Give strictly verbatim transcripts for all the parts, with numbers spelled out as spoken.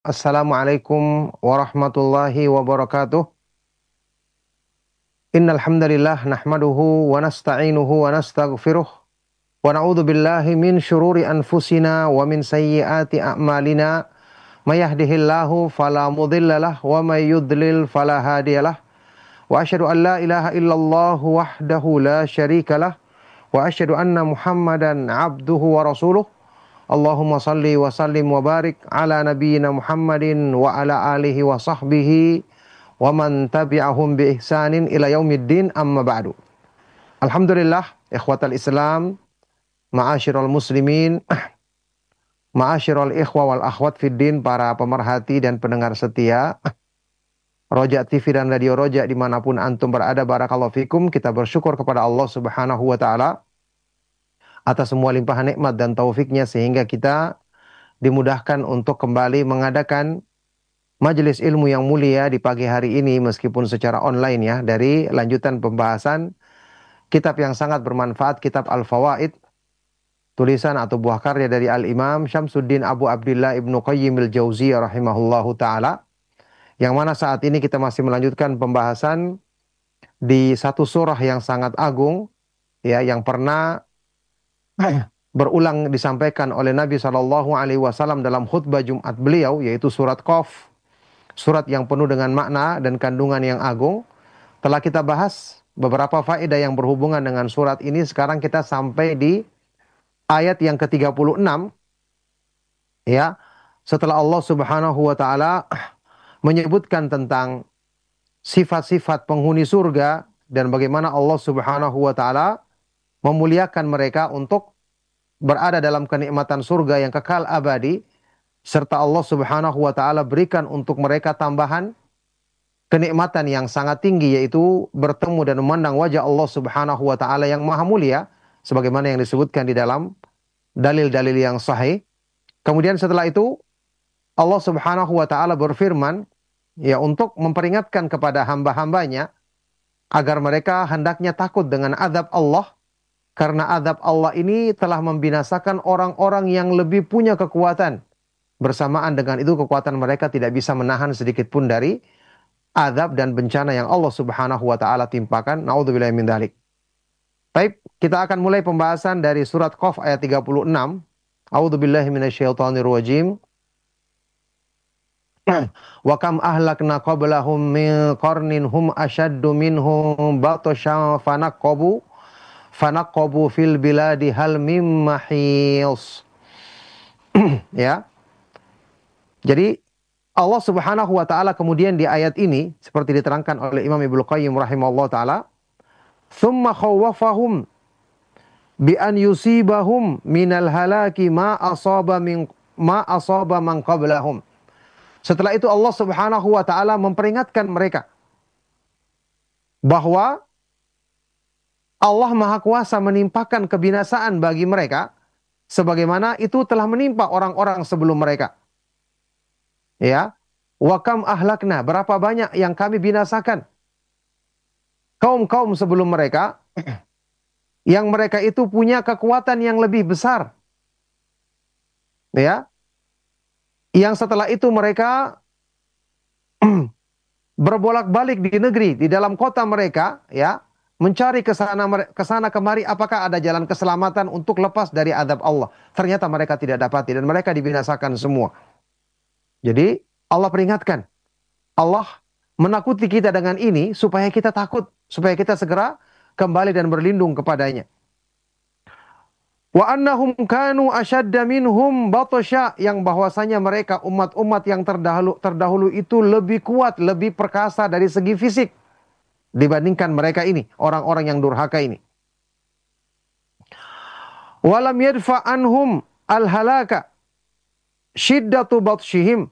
Assalamualaikum warahmatullahi wabarakatuh. Innal hamdalillah nahmaduhu wa nasta'inuhu wa nastaghfiruh wa na'udzu billahi min syururi anfusina wa min sayyiati a'malina. May yahdihillahu fala mudhillalah wa may yudlil fala hadiyalah. Wa asyhadu an la ilaha illallah wahdahu la syarikalah wa asyhadu anna Muhammadan abduhu wa rasuluh. Allahumma salli wa sallim wa barik ala nabiyyina Muhammadin wa ala alihi wa sahbihi wa man tabi'ahum bi ihsanin ila yaumiddin, amma ba'du. Alhamdulillah, ikhwatal Islam, ma'asyiral muslimin, ma'asyiral ikhwa wal akhwat fid din, para pemerhati dan pendengar setia Roja T V dan Radio Roja dimanapun antum berada, barakallahu fikum. Kita bersyukur kepada Allah subhanahu wa ta'ala atas semua limpahan nikmat dan taufiknya sehingga kita dimudahkan untuk kembali mengadakan majelis ilmu yang mulia di pagi hari ini, meskipun secara online ya, dari lanjutan pembahasan kitab yang sangat bermanfaat, kitab Al-Fawaid, tulisan atau buah karya dari Al-Imam Syamsuddin Abu Abdillah Ibnu Qayyim Al-Jauziyah rahimahullahu ta'ala, yang mana saat ini kita masih melanjutkan pembahasan di satu surah yang sangat agung, ya, yang pernah berulang disampaikan oleh Nabi shallallahu alaihi wasallam dalam khutbah Jumat beliau, yaitu surat Qaf, surat yang penuh dengan makna dan kandungan yang agung. Telah kita bahas beberapa faedah yang berhubungan dengan surat ini. Sekarang kita sampai di ayat yang ke tiga puluh enam, ya, setelah Allah subhanahu wa ta'ala menyebutkan tentang sifat-sifat penghuni surga dan bagaimana Allah subhanahu wa ta'ala memuliakan mereka untuk berada dalam kenikmatan surga yang kekal abadi, serta Allah subhanahu wa ta'ala berikan untuk mereka tambahan kenikmatan yang sangat tinggi, yaitu bertemu dan memandang wajah Allah subhanahu wa ta'ala yang maha mulia, sebagaimana yang disebutkan di dalam dalil-dalil yang sahih. Kemudian setelah itu Allah subhanahu wa ta'ala berfirman, ya, untuk memperingatkan kepada hamba-hambanya agar mereka hendaknya takut dengan azab Allah, karena azab Allah ini telah membinasakan orang-orang yang lebih punya kekuatan. Bersamaan dengan itu kekuatan mereka tidak bisa menahan sedikit pun dari azab dan bencana yang Allah subhanahu wa ta'ala timpakan. Na'udzubillahi min dzalik. Baik, kita akan mulai pembahasan dari surat Qaf ayat tiga puluh enam. A'udzubillahi minasyaitonir rajim. Wa kam ahlakna qablahum min qarnin hum ashaddu minhum batshan fanaqabu fanaqabu fil biladi hal mim mahis. Ya. Jadi Allah subhanahu wa ta'ala kemudian di ayat ini, seperti diterangkan oleh Imam Ibnu Qayyim rahimahullah ta'ala, thumma khawwafahum bi an yusibahum minal halaki ma asaba min ma asaba man qablahum. Setelah itu Allah subhanahu wa ta'ala memperingatkan mereka bahwa Allah maha kuasa menimpakan kebinasaan bagi mereka sebagaimana itu telah menimpa orang-orang sebelum mereka. Ya, wa kam ahlakna, berapa banyak yang kami binasakan kaum-kaum sebelum mereka yang mereka itu punya kekuatan yang lebih besar. Ya. Yang setelah itu mereka berbolak-balik di negeri, di dalam kota mereka, ya, mencari ke sana ke sana kemari apakah ada jalan keselamatan untuk lepas dari azab Allah. Ternyata mereka tidak dapati dan mereka dibinasakan semua. Jadi Allah peringatkan, Allah menakuti kita dengan ini supaya kita takut, supaya kita segera kembali dan berlindung kepadanya. Wa annahum kanu ashadda minhum batsha, yang bahwasanya mereka umat-umat yang terdahulu terdahulu itu lebih kuat, lebih perkasa dari segi fisik dibandingkan mereka ini, orang-orang yang durhaka ini. Walam yadfa anhum al-halaka syiddatu batshihim,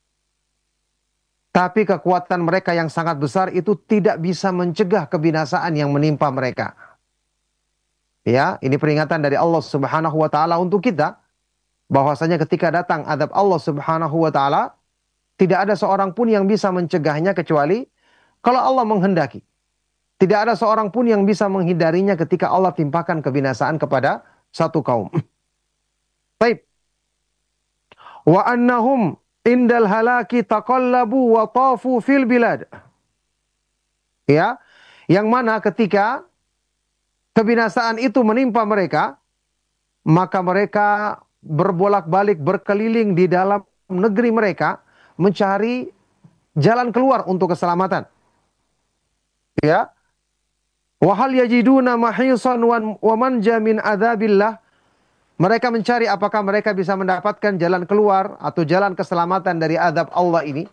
tapi kekuatan mereka yang sangat besar itu tidak bisa mencegah kebinasaan yang menimpa mereka. Ya, ini peringatan dari Allah subhanahu wa ta'ala untuk kita, bahwasanya ketika datang azab Allah subhanahu wa ta'ala, tidak ada seorang pun yang bisa mencegahnya kecuali kalau Allah menghendaki. Tidak ada seorang pun yang bisa menghindarinya ketika Allah timpakan kebinasaan kepada satu kaum. Baik. Wa annahum indal halaki taqallabu wa tafu fil bilad. Ya, yang mana ketika kebinasaan itu menimpa mereka, maka mereka berbolak-balik berkeliling di dalam negeri mereka mencari jalan keluar untuk keselamatan. Ya, wa hal yajiduna mahisan wa manja min adzabillah. Mereka mencari apakah mereka bisa mendapatkan jalan keluar atau jalan keselamatan dari azab Allah ini.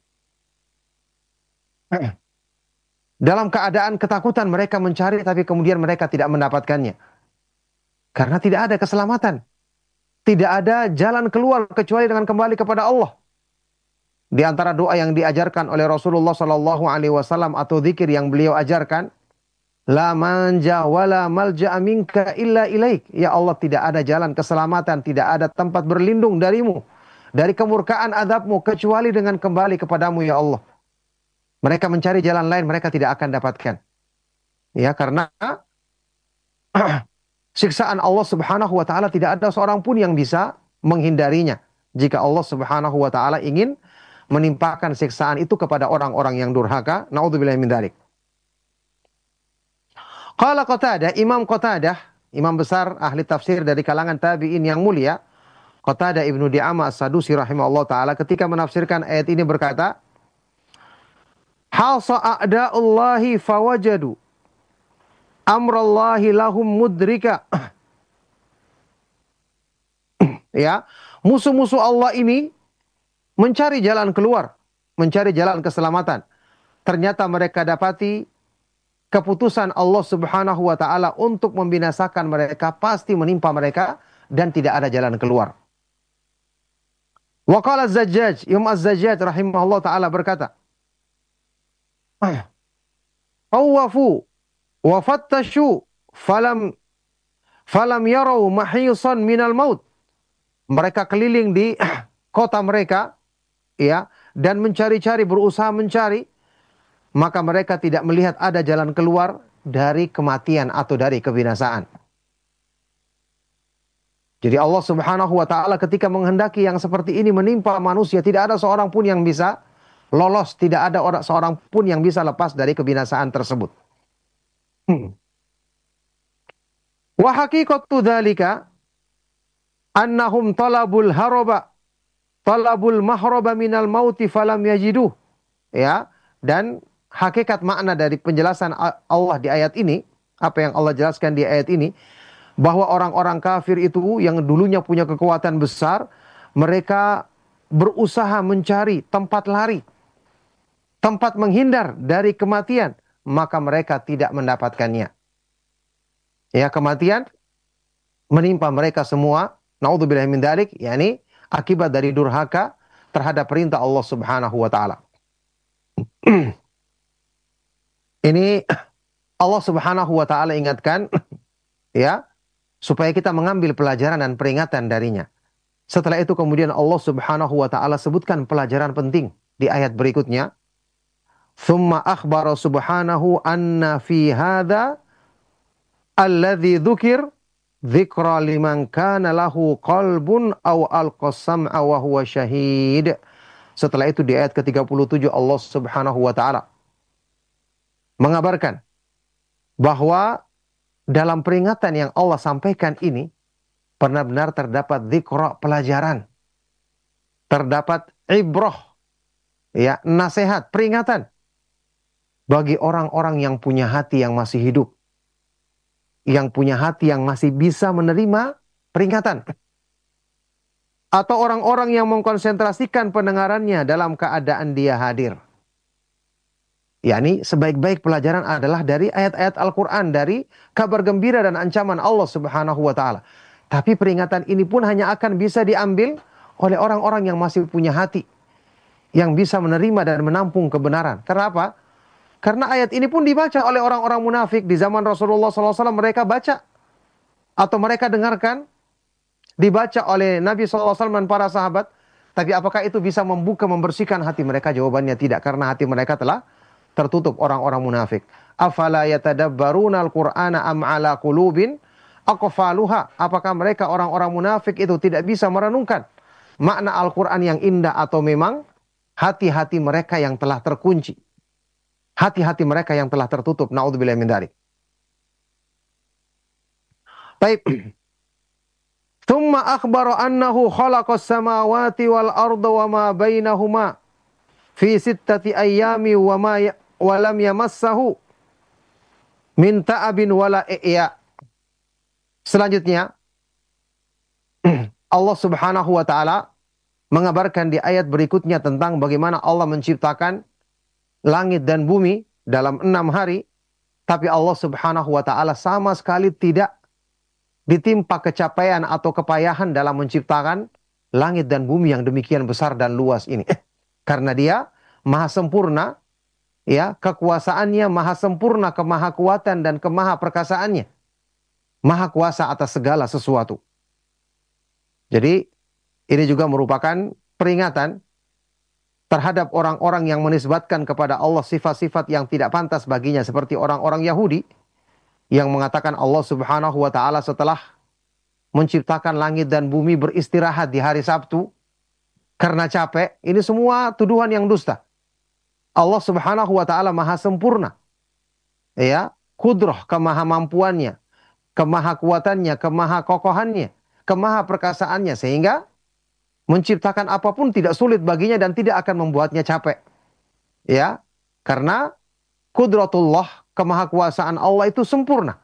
Dalam keadaan ketakutan mereka mencari, tapi kemudian mereka tidak mendapatkannya. Karena tidak ada keselamatan. Tidak ada jalan keluar kecuali dengan kembali kepada Allah. Di antara doa yang diajarkan oleh Rasulullah Sallallahu Alaihi Wasallam atau zikir yang beliau ajarkan, la manja wala malja'a minka illa ilaik. Ya Allah, tidak ada jalan keselamatan, tidak ada tempat berlindung darimu, dari kemurkaan azabmu, kecuali dengan kembali kepadamu ya Allah. Mereka mencari jalan lain, mereka tidak akan dapatkan. Ya, karena siksaan Allah Subhanahu wa taala tidak ada seorang pun yang bisa menghindarinya. Jika Allah Subhanahu wa taala ingin menimpakan siksaan itu kepada orang-orang yang durhaka, naudzubillahi min dzalik. Qala Qatadah, Imam Qatadah, imam besar ahli tafsir dari kalangan tabi'in yang mulia, Qatadah Ibnu Di'amah As-Sadusi rahimahullah taala ketika menafsirkan ayat ini berkata, Hasa a'da'ullahi fawajadu amrallahi lahum mudrika. Ya, musuh-musuh Allah ini mencari jalan keluar, mencari jalan keselamatan. Ternyata mereka dapati keputusan Allah Subhanahu wa taala untuk membinasakan mereka pasti menimpa mereka dan tidak ada jalan keluar. Wa qala Az-Zajjaj, Imam Az-Zajjaj rahimahullah taala berkata, Tawafu wa fattashu falam falam yarau mahisan minal maut. Mereka keliling di kota mereka, ya, dan mencari-cari, berusaha mencari, maka mereka tidak melihat ada jalan keluar dari kematian atau dari kebinasaan. Jadi Allah Subhanahu wa taala ketika menghendaki yang seperti ini menimpa manusia, tidak ada seorang pun yang bisa lolos, tidak ada orang seorang pun yang bisa lepas dari kebinasaan tersebut. Hmm. Wa haqiqatu dzalika annahum talabul haraba talabul mahraba minal mauti falam yajiduh. Ya, dan hakikat makna dari penjelasan Allah di ayat ini, apa yang Allah jelaskan di ayat ini, bahwa orang-orang kafir itu yang dulunya punya kekuatan besar, mereka berusaha mencari tempat lari, tempat menghindar dari kematian, maka mereka tidak mendapatkannya. Ya, kematian menimpa mereka semua, naudzubillahi min dzalik, yakni akibat dari durhaka terhadap perintah Allah Subhanahu wa taala. Ini Allah Subhanahu wa taala ingatkan, ya, supaya kita mengambil pelajaran dan peringatan darinya. Setelah itu kemudian Allah Subhanahu wa taala sebutkan pelajaran penting di ayat berikutnya. Thumma akhbara subhanahu anna fi hadha alladhi dzukir dzikra liman kana lahu qalbun aw alqas sam'a wa huwa syahid. Setelah itu di ayat ke tiga puluh tujuh Allah Subhanahu wa taala mengabarkan bahwa dalam peringatan yang Allah sampaikan ini benar-benar terdapat dzikra, pelajaran, terdapat ibrah, ya, nasihat, peringatan bagi orang-orang yang punya hati yang masih hidup, yang punya hati yang masih bisa menerima peringatan, atau orang-orang yang mengkonsentrasikan pendengarannya dalam keadaan dia hadir. yakni sebaik-baik pelajaran adalah dari ayat-ayat Al-Quran, dari kabar gembira dan ancaman Allah Subhanahu wa taala. Tapi peringatan ini pun hanya akan bisa diambil oleh orang-orang yang masih punya hati, yang bisa menerima dan menampung kebenaran. Kenapa? Karena ayat ini pun dibaca oleh orang-orang munafik di zaman Rasulullah shallallahu alaihi wasallam. Mereka baca atau mereka dengarkan, dibaca oleh Nabi shallallahu alaihi wasallam dan para sahabat. Tapi apakah itu bisa membuka, membersihkan hati mereka? Jawabannya tidak, karena hati mereka telah tertutup orang-orang munafik. Afala yatadabbaruna al-Qur'ana am ala qulubin aqfaluha? Apakah mereka orang-orang munafik itu tidak bisa merenungkan makna Al-Quran yang indah atau memang hati-hati mereka yang telah terkunci. Hati-hati mereka yang telah tertutup. Na'udzubillah min dzalik. Baik. Thumma akhbara annahu khalaqas samawati wal arda wa ma bainahuma fi sittati ayyami wa ma ya, wa lam yamassahu min ta'abin wala i'ya. Selanjutnya Allah Subhanahu wa taala mengabarkan di ayat berikutnya tentang bagaimana Allah menciptakan langit dan bumi dalam enam hari, tapi Allah Subhanahu wa taala sama sekali tidak ditimpa kecapaian atau kepayahan dalam menciptakan langit dan bumi yang demikian besar dan luas ini. Karena dia maha sempurna, ya, kekuasaannya maha sempurna, kemahakuatan dan kemaha perkasaannya. Maha kuasa atas segala sesuatu. Jadi ini juga merupakan peringatan terhadap orang-orang yang menisbatkan kepada Allah sifat-sifat yang tidak pantas baginya, seperti orang-orang Yahudi yang mengatakan Allah Subhanahu wa taala setelah menciptakan langit dan bumi beristirahat di hari Sabtu karena capek. Ini semua tuduhan yang dusta. Allah Subhanahu wa taala maha sempurna. Ya, kudrah, kemahamampuannya, kemahakuatannya, kemahakokohannya, kemaha perkasaannya, sehingga menciptakan apapun tidak sulit baginya dan tidak akan membuatnya capek. Ya, karena kudratullah, kemahakuasaan Allah itu sempurna.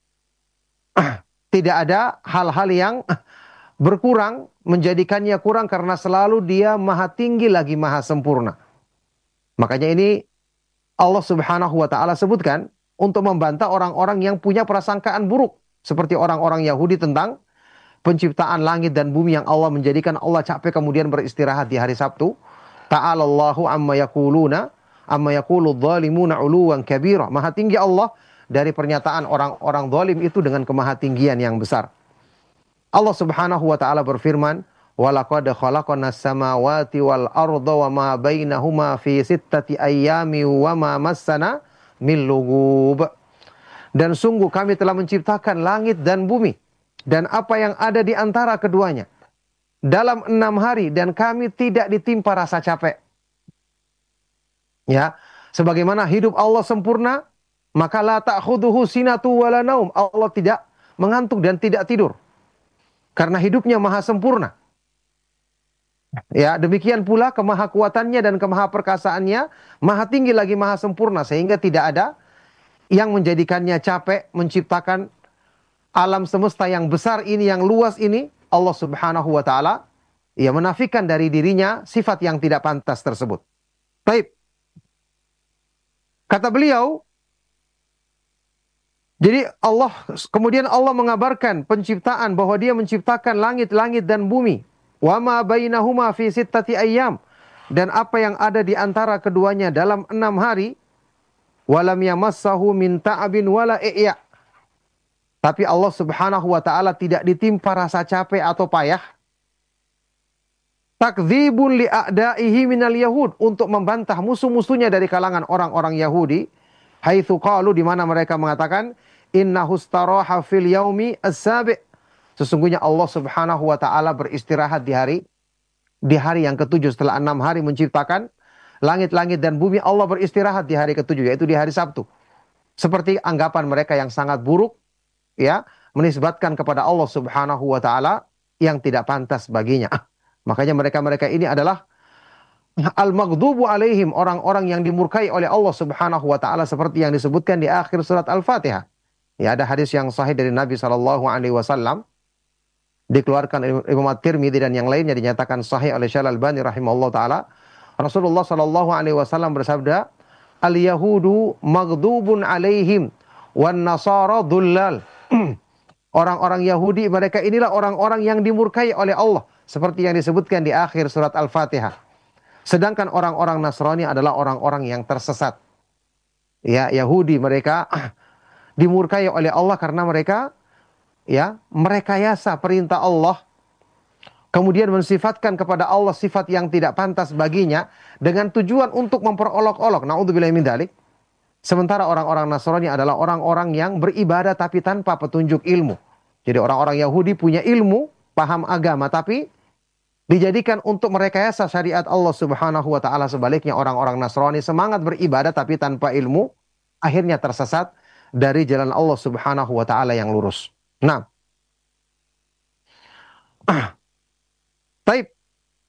Tidak ada hal-hal yang berkurang, menjadikannya kurang, karena selalu dia maha tinggi lagi maha sempurna. Makanya ini Allah Subhanahu wa taala sebutkan untuk membantah orang-orang yang punya prasangkaan buruk, seperti orang-orang Yahudi tentang penciptaan langit dan bumi yang Allah menjadikan Allah capek kemudian beristirahat di hari Sabtu. Ta'alallahu amma yaquluna amma yaqulu dhalimuna 'uluwan kabira. Maha tinggi Allah dari pernyataan orang-orang zalim itu dengan kemahatinggian yang besar. Allah Subhanahu wa taala berfirman, "Wa laqad khalaqnas samawati wal arda wa ma bainahuma fi sittati ayyami wa ma massana min lughub." Dan sungguh kami telah menciptakan langit dan bumi dan apa yang ada di antara keduanya dalam enam hari, dan kami tidak ditimpa rasa capek. Ya, sebagaimana hidup Allah sempurna, maka la ta'khudhuhu sinatu wala naum. Allah tidak mengantuk dan tidak tidur. Karena hidupnya maha sempurna. Ya, demikian pula kemahakuatannya dan kemahaperkasaannya maha tinggi lagi maha sempurna, sehingga tidak ada yang menjadikannya capek menciptakan alam semesta yang besar ini, yang luas ini. Allah Subhanahu wa taala ia menafikan dari dirinya sifat yang tidak pantas tersebut. Baik. Kata beliau, jadi Allah kemudian Allah mengabarkan penciptaan, bahwa dia menciptakan langit-langit dan bumi. Wa ma bainahuma fi sittati ayyam, dan apa yang ada di antara keduanya dalam enam hari. Walam yamassahu min ta'abin wala i'ya. Tapi Allah Subhanahu wa taala tidak ditimpa rasa capek atau payah. Takdzibun li a'daihi minal yahud, untuk membantah musuh-musuhnya dari kalangan orang-orang Yahudi. Haitsu qalu, di mana mereka mengatakan, innahu staraha fil yaumi as-sabi'. Sesungguhnya Allah Subhanahu wa taala beristirahat di hari di hari yang ketujuh setelah enam hari menciptakan langit-langit dan bumi. Allah beristirahat di hari ketujuh, yaitu di hari Sabtu. Seperti anggapan mereka yang sangat buruk, ya, menisbatkan kepada Allah Subhanahu wa taala yang tidak pantas baginya. Makanya mereka-mereka ini adalah al-maghdubu alaihim, orang-orang yang dimurkai oleh Allah Subhanahu wa taala, seperti yang disebutkan di akhir surat Al-Fatihah. Ya, ada hadis yang sahih dari Nabi sallallahu alaihi wasallam, dikeluarkan Imam At-Tirmidzi dan yang lainnya, dinyatakan sahih oleh Syekh Al-Albani rahimahullah taala. Rasulullah sallallahu alaihi wasallam bersabda, "Al-yahudu maghdubun alaihim wan nasara dhullal." Orang-orang Yahudi, mereka inilah orang-orang yang dimurkai oleh Allah, seperti yang disebutkan di akhir surat Al-Fatihah. Sedangkan orang-orang Nasrani adalah orang-orang yang tersesat. Ya, Yahudi mereka dimurkai oleh Allah karena mereka ya merekayasa perintah Allah, kemudian mensifatkan kepada Allah sifat yang tidak pantas baginya dengan tujuan untuk memperolok-olok. Na'udzubillahi min dzalik. Sementara orang-orang Nasrani adalah orang-orang yang beribadah tapi tanpa petunjuk ilmu. Jadi orang-orang Yahudi punya ilmu, paham agama, tapi dijadikan untuk merekayasa syariat Allah Subhanahu wa taala. Sebaliknya orang-orang Nasrani semangat beribadah tapi tanpa ilmu, akhirnya tersesat dari jalan Allah Subhanahu wa taala yang lurus. Nah, taib.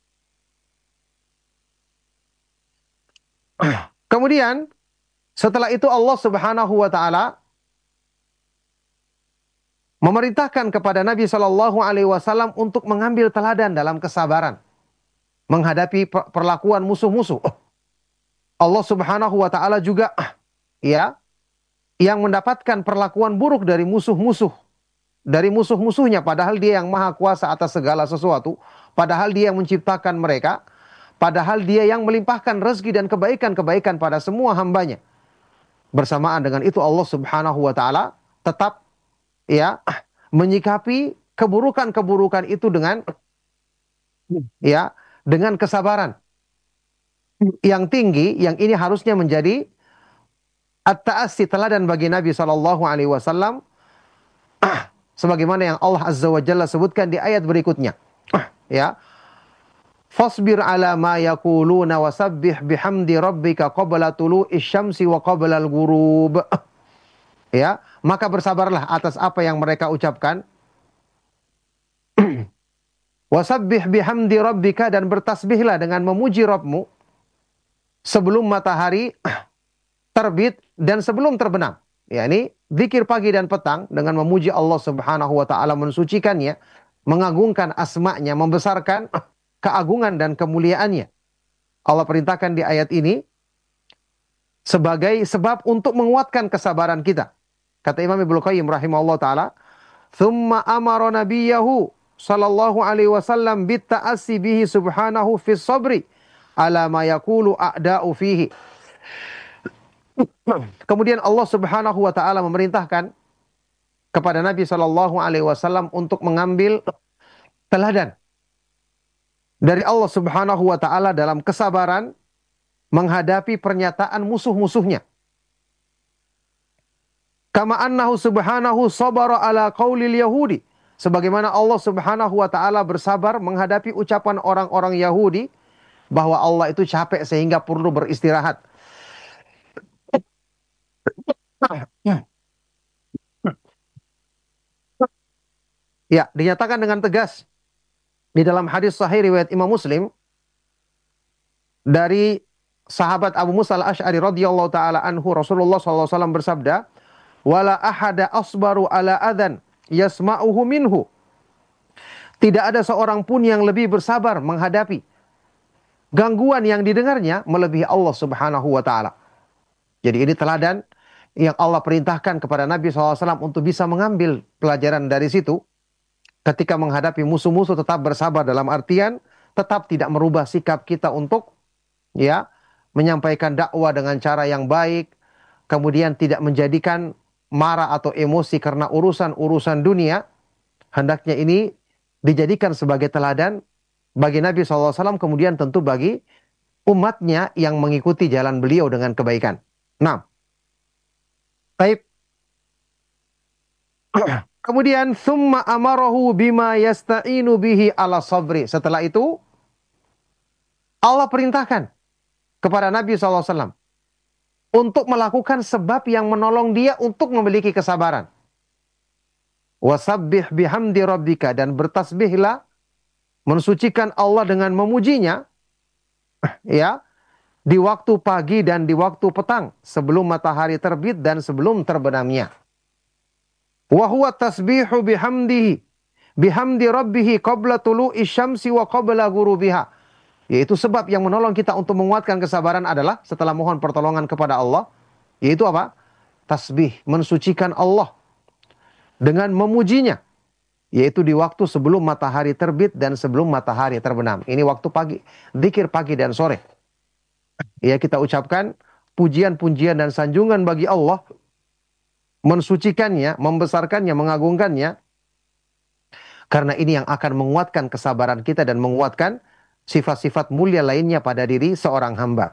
Kemudian setelah itu Allah Subhanahu wa taala memerintahkan kepada Nabi Shallallahu alaihi wasallam untuk mengambil teladan dalam kesabaran menghadapi perlakuan musuh-musuh. Oh, Allah Subhanahu wa taala juga ya yang mendapatkan perlakuan buruk dari musuh-musuh, dari musuh-musuhnya, padahal dia yang maha kuasa atas segala sesuatu, padahal dia yang menciptakan mereka, padahal dia yang melimpahkan rezeki dan kebaikan-kebaikan pada semua hambanya. Bersamaan dengan itu Allah Subhanahu wa taala tetap ya menyikapi keburukan-keburukan itu dengan ya dengan kesabaran yang tinggi, yang ini harusnya menjadi at-ta'assi, teladan bagi Nabi Shallallahu alaihi wasallam, sebagaimana yang Allah Azza wa Jalla sebutkan di ayat berikutnya. Ya. Fasbir ala ma yaquluna wasabbih bihamdi rabbika qabla tulu'i syamsi wa qabla al-ghurub. Ya, maka bersabarlah atas apa yang mereka ucapkan. Wasabbih bihamdi rabbika, dan bertasbihlah dengan memuji Rabbmu sebelum matahari terbit dan sebelum terbenam. Ya, ini zikir pagi dan petang dengan memuji Allah Subhanahu wa taala, mensucikannya, mengagungkan asma-Nya, membesarkan keagungan dan kemuliaannya. Allah perintahkan di ayat ini sebagai sebab untuk menguatkan kesabaran kita. Kata Imam Ibnu Qayyim rahimahullah taala, "Tsumma amara nabiyahu sallallahu alaihi wasallam bit ta'assi bihi subhanahu fis sabri ala ma yaqulu a'da'u fihi." Kemudian Allah Subhanahu wa taala memerintahkan kepada Nabi sallallahu alaihi wasallam untuk mengambil teladan dari Allah Subhanahu wa taala dalam kesabaran menghadapi pernyataan musuh-musuhnya. Kama annahu subhanahu sabara ala qaulil yahudi, sebagaimana Allah Subhanahu wa taala bersabar menghadapi ucapan orang-orang Yahudi bahwa Allah itu capek sehingga perlu beristirahat. Ya, dinyatakan dengan tegas di dalam hadis sahih riwayat Imam Muslim dari sahabat Abu Musa al-Asy'ari radhiyallahu taala anhu, Rasulullah sallallahu alaihi wasallam bersabda, "Wala ahada asbaru ala adhan yasma'uhu minhu." Tidak ada seorang pun yang lebih bersabar menghadapi gangguan yang didengarnya melebihi Allah Subhanahu wa taala. Jadi ini teladan yang Allah perintahkan kepada Nabi shallallahu alaihi wasallam untuk bisa mengambil pelajaran dari situ. Ketika menghadapi musuh-musuh tetap bersabar, dalam artian tetap tidak merubah sikap kita untuk ya menyampaikan dakwah dengan cara yang baik, kemudian tidak menjadikan marah atau emosi karena urusan-urusan dunia. Hendaknya ini dijadikan sebagai teladan bagi Nabi shallallahu alaihi wasallam, kemudian tentu bagi umatnya yang mengikuti jalan beliau dengan kebaikan. Nah, baik. Kemudian summa amarahu bima yasta'inu bihi ala sabri. Setelah itu Allah perintahkan kepada Nabi shallallahu alaihi wasallam untuk melakukan sebab yang menolong dia untuk memiliki kesabaran. Wasabbih bihamdi rabbika, dan bertasbihlah, mensucikan Allah dengan memujinya ya di waktu pagi dan di waktu petang, sebelum matahari terbit dan sebelum terbenamnya. Wa huwa tasbihu bihamdihi bihamdi rabbihi qabla tulu'i syamsi wa qabla ghurubiha. Yaitu sebab yang menolong kita untuk menguatkan kesabaran adalah setelah mohon pertolongan kepada Allah, yaitu apa? Tasbih, mensucikan Allah dengan memujinya, yaitu di waktu sebelum matahari terbit dan sebelum matahari terbenam. Ini waktu pagi, zikir pagi dan sore. Ya, kita ucapkan pujian-pujian dan sanjungan bagi Allah, mensucikannya, membesarkannya, mengagungkannya, karena ini yang akan menguatkan kesabaran kita dan menguatkan sifat-sifat mulia lainnya pada diri seorang hamba.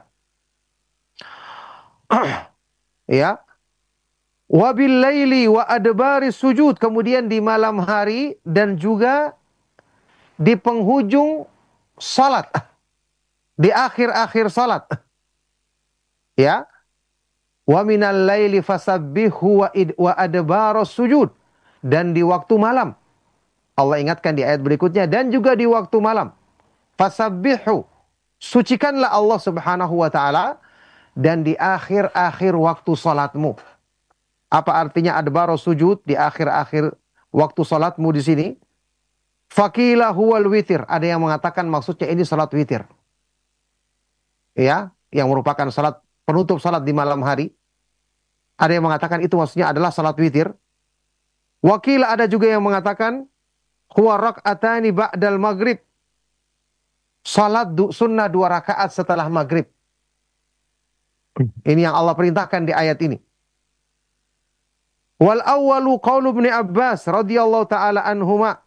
Ya. Wabil laili wa adbari sujud, kemudian di malam hari dan juga di penghujung salat, di akhir-akhir salat. Ya. Wa minal laili fasabbihu wa id wa adbaros sujud. Dan di waktu malam. Allah ingatkan di ayat berikutnya, dan juga di waktu malam. Fasabbihu, sucikanlah Allah Subhanahu wa taala, dan di akhir-akhir waktu salatmu. Apa artinya adbaros sujud, di akhir-akhir waktu salatmu di sini? Faqila huwal witir. Ada yang mengatakan maksudnya ini salat witir. Ya, yang merupakan salat penutup salat di malam hari. Ada yang mengatakan itu maksudnya adalah salat witir. Wakil ada juga yang mengatakan huwa rak'atani ba'dal maghrib. Salat du, sunnah dua rakaat setelah maghrib. Ini yang Allah perintahkan di ayat ini. Wal awwalu qaulu Ibnu Abbas radhiyallahu taala anhuma.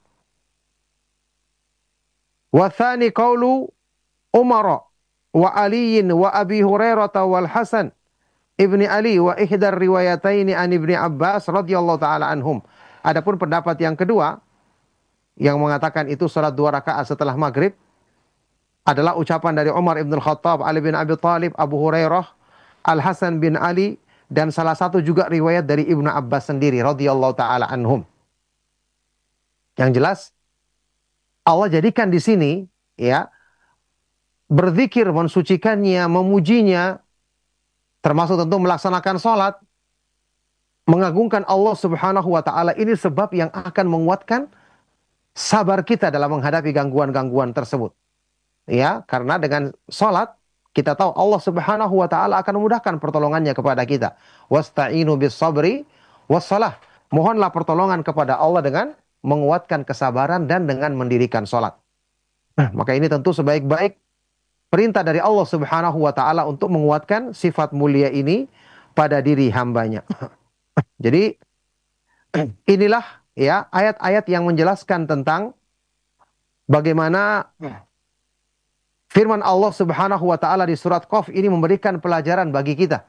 Wa tsani qaulu Umar wa Aliin wa Abi Hurairah wal Hasan Ibni Ali wa ihdar riwayataini an Ibni Abbas radhiyallahu taala anhum. Adapun pendapat yang kedua yang mengatakan itu salat dua rakaat setelah maghrib adalah ucapan dari Umar ibn Khattab, Ali bin Abi Thalib, Abu Hurairah, Al-Hasan bin Ali, dan salah satu juga riwayat dari Ibnu Abbas sendiri radhiyallahu taala anhum. Yang jelas Allah jadikan di sini ya berzikir, mensucikannya, memujinya, termasuk tentu melaksanakan sholat, mengagungkan Allah Subhanahu wa taala, ini sebab yang akan menguatkan sabar kita dalam menghadapi gangguan-gangguan tersebut. Ya, karena dengan sholat kita tahu Allah Subhanahu wa taala akan memudahkan pertolongannya kepada kita. Wasta'inu bis sabri wassalah. Mohonlah pertolongan kepada Allah dengan menguatkan kesabaran dan dengan mendirikan sholat. Nah, maka ini tentu sebaik-baik perintah dari Allah Subhanahu wa taala untuk menguatkan sifat mulia ini pada diri hambanya. Jadi inilah ya ayat-ayat yang menjelaskan tentang bagaimana firman Allah Subhanahu wa taala di surat Qaf ini memberikan pelajaran bagi kita.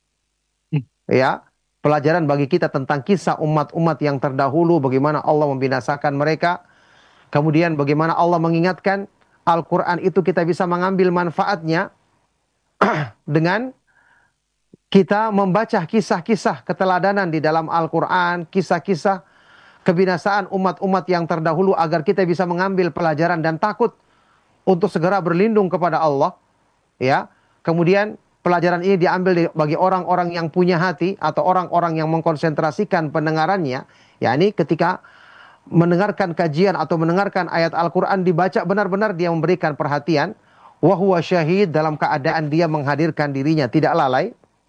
Ya, pelajaran bagi kita tentang kisah umat-umat yang terdahulu, bagaimana Allah membinasakan mereka. Kemudian bagaimana Allah mengingatkan Al-Quran itu kita bisa mengambil manfaatnya dengan kita membaca kisah-kisah keteladanan di dalam Al-Quran, kisah-kisah kebinasaan umat-umat yang terdahulu agar kita bisa mengambil pelajaran dan takut untuk segera berlindung kepada Allah. Ya, kemudian pelajaran ini diambil bagi orang-orang yang punya hati atau orang-orang yang mengkonsentrasikan pendengarannya, yakni ketika mendengarkan kajian atau mendengarkan ayat Al-Quran dibaca benar-benar dia memberikan perhatian. Wa huwa syahid, dalam keadaan dia menghadirkan dirinya, tidak lalai.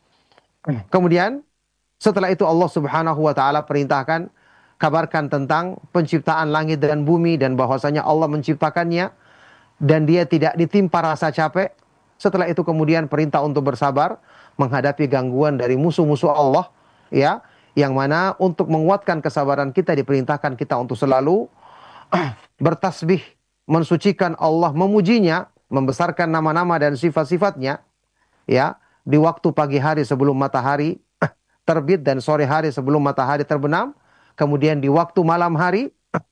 Kemudian setelah itu Allah Subhanahu wa taala perintahkan kabarkan tentang penciptaan langit dan bumi dan bahwasanya Allah menciptakannya dan dia tidak ditimpa rasa capek. Setelah itu kemudian perintah untuk bersabar menghadapi gangguan dari musuh-musuh Allah, ya, yang mana untuk menguatkan kesabaran kita diperintahkan kita untuk selalu bertasbih, mensucikan Allah, memujinya, membesarkan nama-nama dan sifat-sifatnya, ya, di waktu pagi hari sebelum matahari terbit dan sore hari sebelum matahari terbenam, kemudian di waktu malam hari,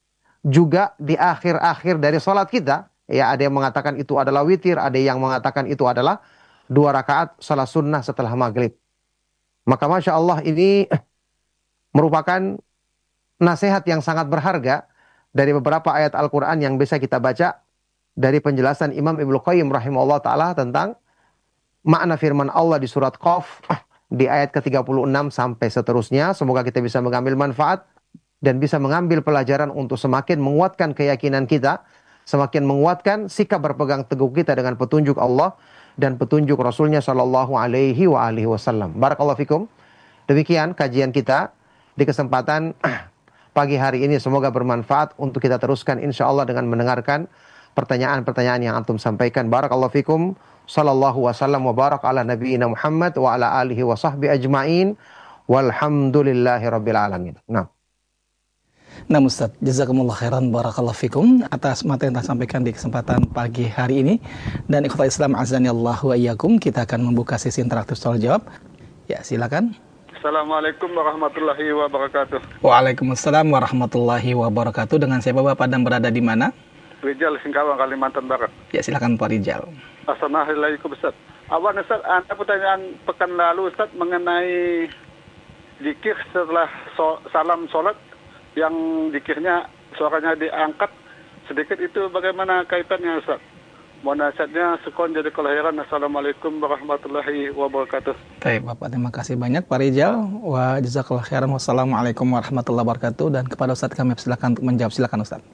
juga di akhir-akhir dari sholat kita. Ya, ada yang mengatakan itu adalah witir, ada yang mengatakan itu adalah dua rakaat sholat sunnah setelah maghrib. Maka Masya Allah ini merupakan nasihat yang sangat berharga dari beberapa ayat Al-Quran yang bisa kita baca dari penjelasan Imam Ibnu Qayyim rahimahullah ta'ala tentang makna firman Allah di surat Qaf di ayat ke tiga puluh enam sampai seterusnya. Semoga kita bisa mengambil manfaat dan bisa mengambil pelajaran untuk semakin menguatkan keyakinan kita, semakin menguatkan sikap berpegang teguh kita dengan petunjuk Allah dan petunjuk Rasulnya Shallallahu Alaihi wa alihi Wasallam. Barakallahu fikum. Demikian kajian kita di kesempatan pagi hari ini, semoga bermanfaat untuk kita teruskan insya Allah dengan mendengarkan pertanyaan-pertanyaan yang antum sampaikan. Barakallahu fikum. Sallallahu wasallam wa barak ala nabiyina Muhammad wa ala alihi wa sahbihi ajma'in. Walhamdulillahi rabbil alamin. Nah. Nah Ustaz, jazakumullah khairan, barakallahu fikum atas materi yang telah sampaikan di kesempatan pagi hari ini. Dan ikhwah Islam azani Allah wa iyyakum, kita akan membuka sesi interaktif soal jawab. Ya, silakan. Assalamualaikum warahmatullahi wabarakatuh. Waalaikumsalam warahmatullahi wabarakatuh. Dengan siapa Bapak dan berada di mana? Rijal Singkawang, Kalimantan Barat. Ya, silakan Pak Rijal. Assalamualaikum Ustaz. Awan Ustaz, ada pertanyaan pekan lalu Ustaz mengenai zikir setelah so, salam sholat yang zikirnya suaranya diangkat sedikit, itu bagaimana kaitannya Ustaz? Mohon nasihatnya, sekon jadi kelahiran. Assalamualaikum warahmatullahi wabarakatuh. Baik Bapak, terima kasih banyak Pak Rijal. Wa jazakallahu khairan. Wassalamualaikum warahmatullahi wabarakatuh. Dan kepada Ustaz kami silakan untuk menjawab. Silakan Ustaz.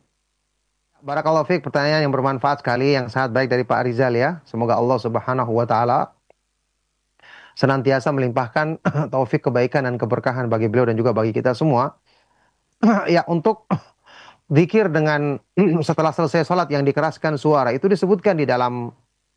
Barakallahu fiik, pertanyaan yang bermanfaat sekali, yang sangat baik dari Pak Rizal ya. Semoga Allah Subhanahu wa taala senantiasa melimpahkan taufik kebaikan dan keberkahan bagi beliau dan juga bagi kita semua. Ya, untuk zikir dengan setelah selesai sholat yang dikeraskan suara, itu disebutkan di dalam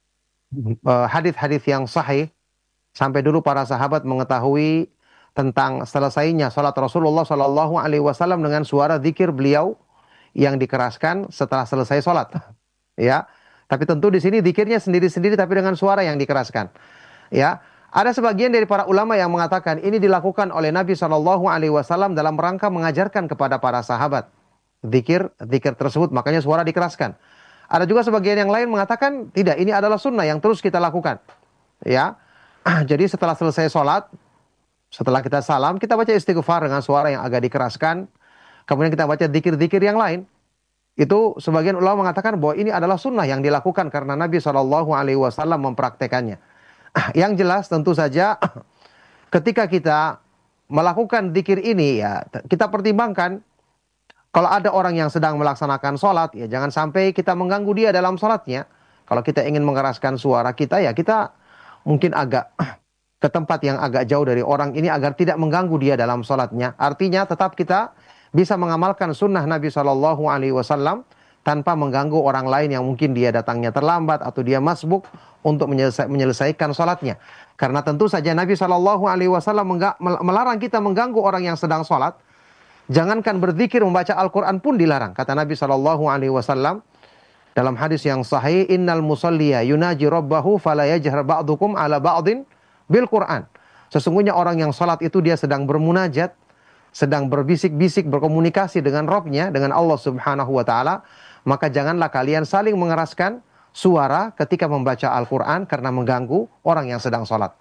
uh, hadis-hadis yang sahih. Sampai dulu para sahabat mengetahui tentang selesainya sholat Rasulullah Shallallahu Alaihi Wasallam dengan suara zikir beliau yang dikeraskan setelah selesai sholat, ya. Tapi tentu di sini zikirnya sendiri-sendiri, tapi dengan suara yang dikeraskan, ya. Ada sebagian dari para ulama yang mengatakan ini dilakukan oleh Nabi Shallallahu Alaihi Wasallam dalam rangka mengajarkan kepada para sahabat zikir, zikir tersebut, makanya suara dikeraskan. Ada juga sebagian yang lain mengatakan tidak, ini adalah sunnah yang terus kita lakukan, ya. Jadi setelah selesai sholat, setelah kita salam, kita baca istighfar dengan suara yang agak dikeraskan. Kemudian kita baca zikir-zikir yang lain. Itu sebagian ulama mengatakan bahwa ini adalah sunnah yang dilakukan karena Nabi shallallahu alaihi wasallam mempraktekannya. Yang jelas tentu saja ketika kita melakukan zikir ini, ya kita pertimbangkan kalau ada orang yang sedang melaksanakan sholat, ya jangan sampai kita mengganggu dia dalam sholatnya. Kalau kita ingin mengeraskan suara kita, ya kita mungkin agak ke tempat yang agak jauh dari orang ini agar tidak mengganggu dia dalam sholatnya. Artinya tetap kita bisa mengamalkan sunnah Nabi shallallahu alaihi wasallam tanpa mengganggu orang lain yang mungkin dia datangnya terlambat atau dia masbuk untuk menyelesa menyelesaikan sholatnya. Karena tentu saja Nabi shallallahu alaihi wasallam melarang kita mengganggu orang yang sedang sholat. Jangankan berzikir, membaca Al-Quran pun dilarang. Kata Nabi shallallahu alaihi wasallam dalam hadis yang sahih, innal musalliya yunaji rabbahu fala yajhar ba'dukum ala ba'din bil Quran. Sesungguhnya orang yang sholat itu dia sedang bermunajat, sedang berbisik-bisik, berkomunikasi dengan Rabb-nya, dengan Allah Subhanahu wa taala, maka janganlah kalian saling mengeraskan suara ketika membaca Al-Qur'an karena mengganggu orang yang sedang sholat.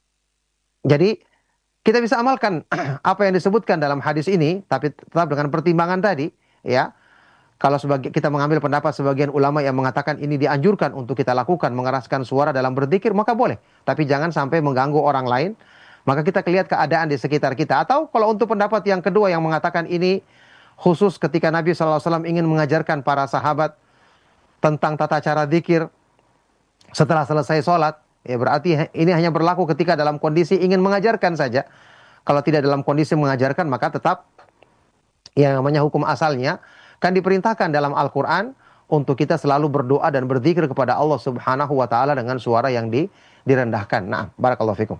Jadi kita bisa amalkan apa yang disebutkan dalam hadis ini, tapi tetap dengan pertimbangan tadi, ya. Kalau sebagai kita mengambil pendapat sebagian ulama yang mengatakan ini dianjurkan untuk kita lakukan, mengeraskan suara dalam berzikir, maka boleh. Tapi jangan sampai mengganggu orang lain. Maka kita lihat keadaan di sekitar kita. Atau kalau untuk pendapat yang kedua yang mengatakan ini khusus ketika Nabi shallallahu alaihi wasallam ingin mengajarkan para sahabat tentang tata cara zikir setelah selesai sholat, ya berarti ini hanya berlaku ketika dalam kondisi ingin mengajarkan saja. Kalau tidak dalam kondisi mengajarkan, maka tetap yang namanya hukum asalnya kan diperintahkan dalam Al-Quran untuk kita selalu berdoa dan berzikir kepada Allah Subhanahu wa taala dengan suara yang di, direndahkan. Nah, barakallahu fikum.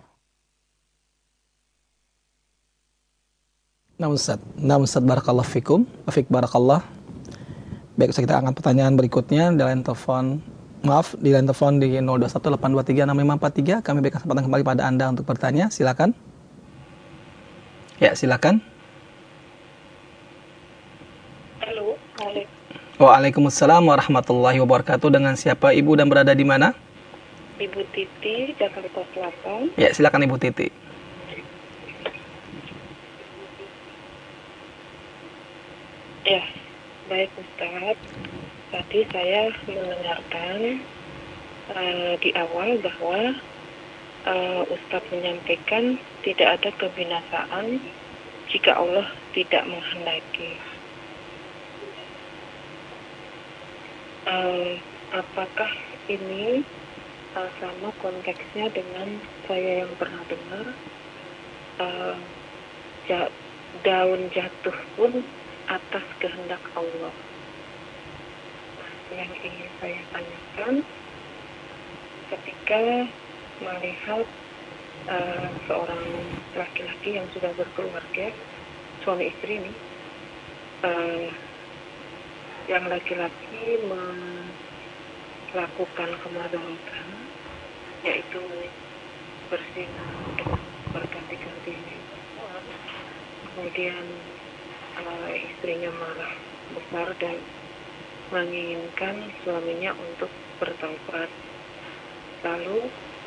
Nah Ustaz, nah Ustaz, barakallahu fikum, afik barakallah. Baik, Ustaz, kita angkat pertanyaan berikutnya di line telepon. Maaf, di line telepon di nol dua satu delapan dua tiga enam lima empat tiga. Kami berikan kesempatan kembali pada Anda untuk bertanya. Silakan. Ya, silakan. Halo, Waalaikumsalam warahmatullahi wabarakatuh. Dengan siapa Ibu dan berada di mana? Ibu Titi, Jakarta Selatan. Ya, silakan Ibu Titi. Ya, baik Ustaz. Tadi saya mendengarkan uh, di awal bahwa uh, Ustaz menyampaikan tidak ada kebinasaan jika Allah tidak menghendaki. Uh, apakah ini uh, sama konteksnya dengan saya yang pernah dengar uh, ja- daun jatuh pun atas kehendak Allah? Yang ingin saya tanyakan, ketika melihat uh, seorang laki-laki yang sudah berkeluarga, suami istri ini, uh, yang laki-laki melakukan kemadaratan, yaitu berzina dengan berganti-ganti, kemudian uh, istrinya marah besar dan menginginkan suaminya untuk bertaubat. Lalu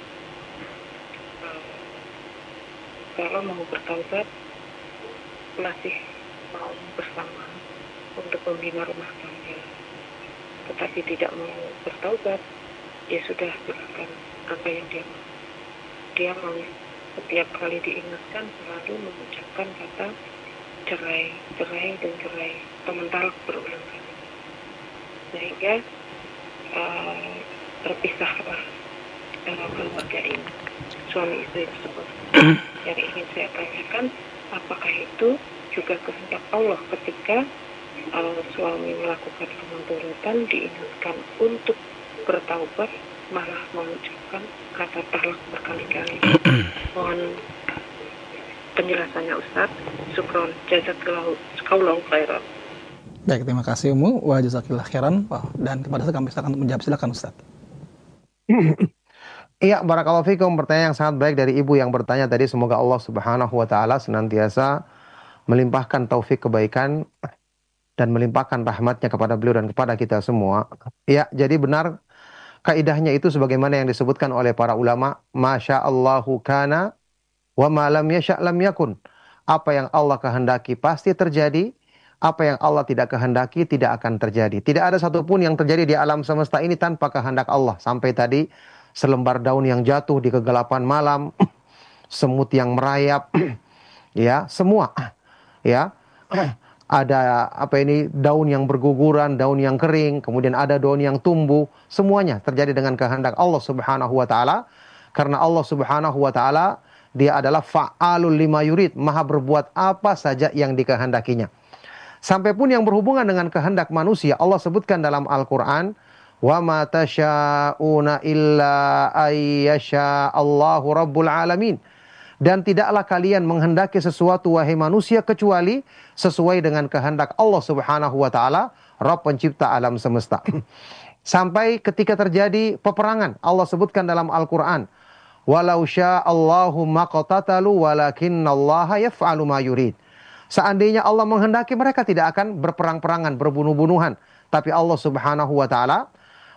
uh, kalau mau bertaubat masih mau bersama untuk membina rumah tangga, tetapi tidak mau bertaubat, ya sudah, silakan apa yang dia mau. Dia mau setiap kali diingatkan selalu mengucapkan kata cerai, cerai dan cerai, atau mentalak berulang kali, sehingga uh, terpisahlah uh, keluarga ini, suami istri tersebut. Yang ingin saya tanyakan, apakah itu juga kehendak Allah ketika uh, suami melakukan kemudaratan diingatkan untuk bertaubat malah mengucapkan kata talak berkali-kali? Mohon penjelasannya Ustaz. Syukron, jazakallahu khairan. Baik, terima kasih Umu wa jazakillah khairan. Wow, dan kepada saya kami silakan menjawab, silakan Ustaz. Iya, barakallahu fikum. Pertanyaan yang sangat baik dari ibu yang bertanya tadi. Semoga Allah Subhanahu wa taala senantiasa melimpahkan taufik kebaikan dan melimpahkan rahmatnya kepada beliau dan kepada kita semua. Ya, jadi benar kaidahnya itu sebagaimana yang disebutkan oleh para ulama, masya Allahu kana wa ma lam yasha' lam yakun. Apa yang Allah kehendaki pasti terjadi, apa yang Allah tidak kehendaki tidak akan terjadi. Tidak ada satupun yang terjadi di alam semesta ini tanpa kehendak Allah. Sampai tadi selembar daun yang jatuh di kegelapan malam, semut yang merayap, ya, semua, ya. Ada apa ini, daun yang berguguran, daun yang kering, kemudian ada daun yang tumbuh, semuanya terjadi dengan kehendak Allah Subhanahu wa taala. Karena Allah Subhanahu wa taala dia adalah fa'alul lima yurid, maha berbuat apa saja yang dikehendakinya. Sampai pun yang berhubungan dengan kehendak manusia, Allah sebutkan dalam Al-Qur'an, wa ma tasya'una illa ayyasha Allahu rabbul alamin. Dan tidaklah kalian menghendaki sesuatu wahai manusia kecuali sesuai dengan kehendak Allah Subhanahu wa taala, Rabb pencipta alam semesta. Sampai ketika terjadi peperangan, Allah sebutkan dalam Al-Qur'an, walau sya'allahu maqtatalu walakinnallaha yaf'alu ma yurid. Seandainya Allah menghendaki, mereka tidak akan berperang-perangan, berbunuh-bunuhan, tapi Allah Subhanahu wa taala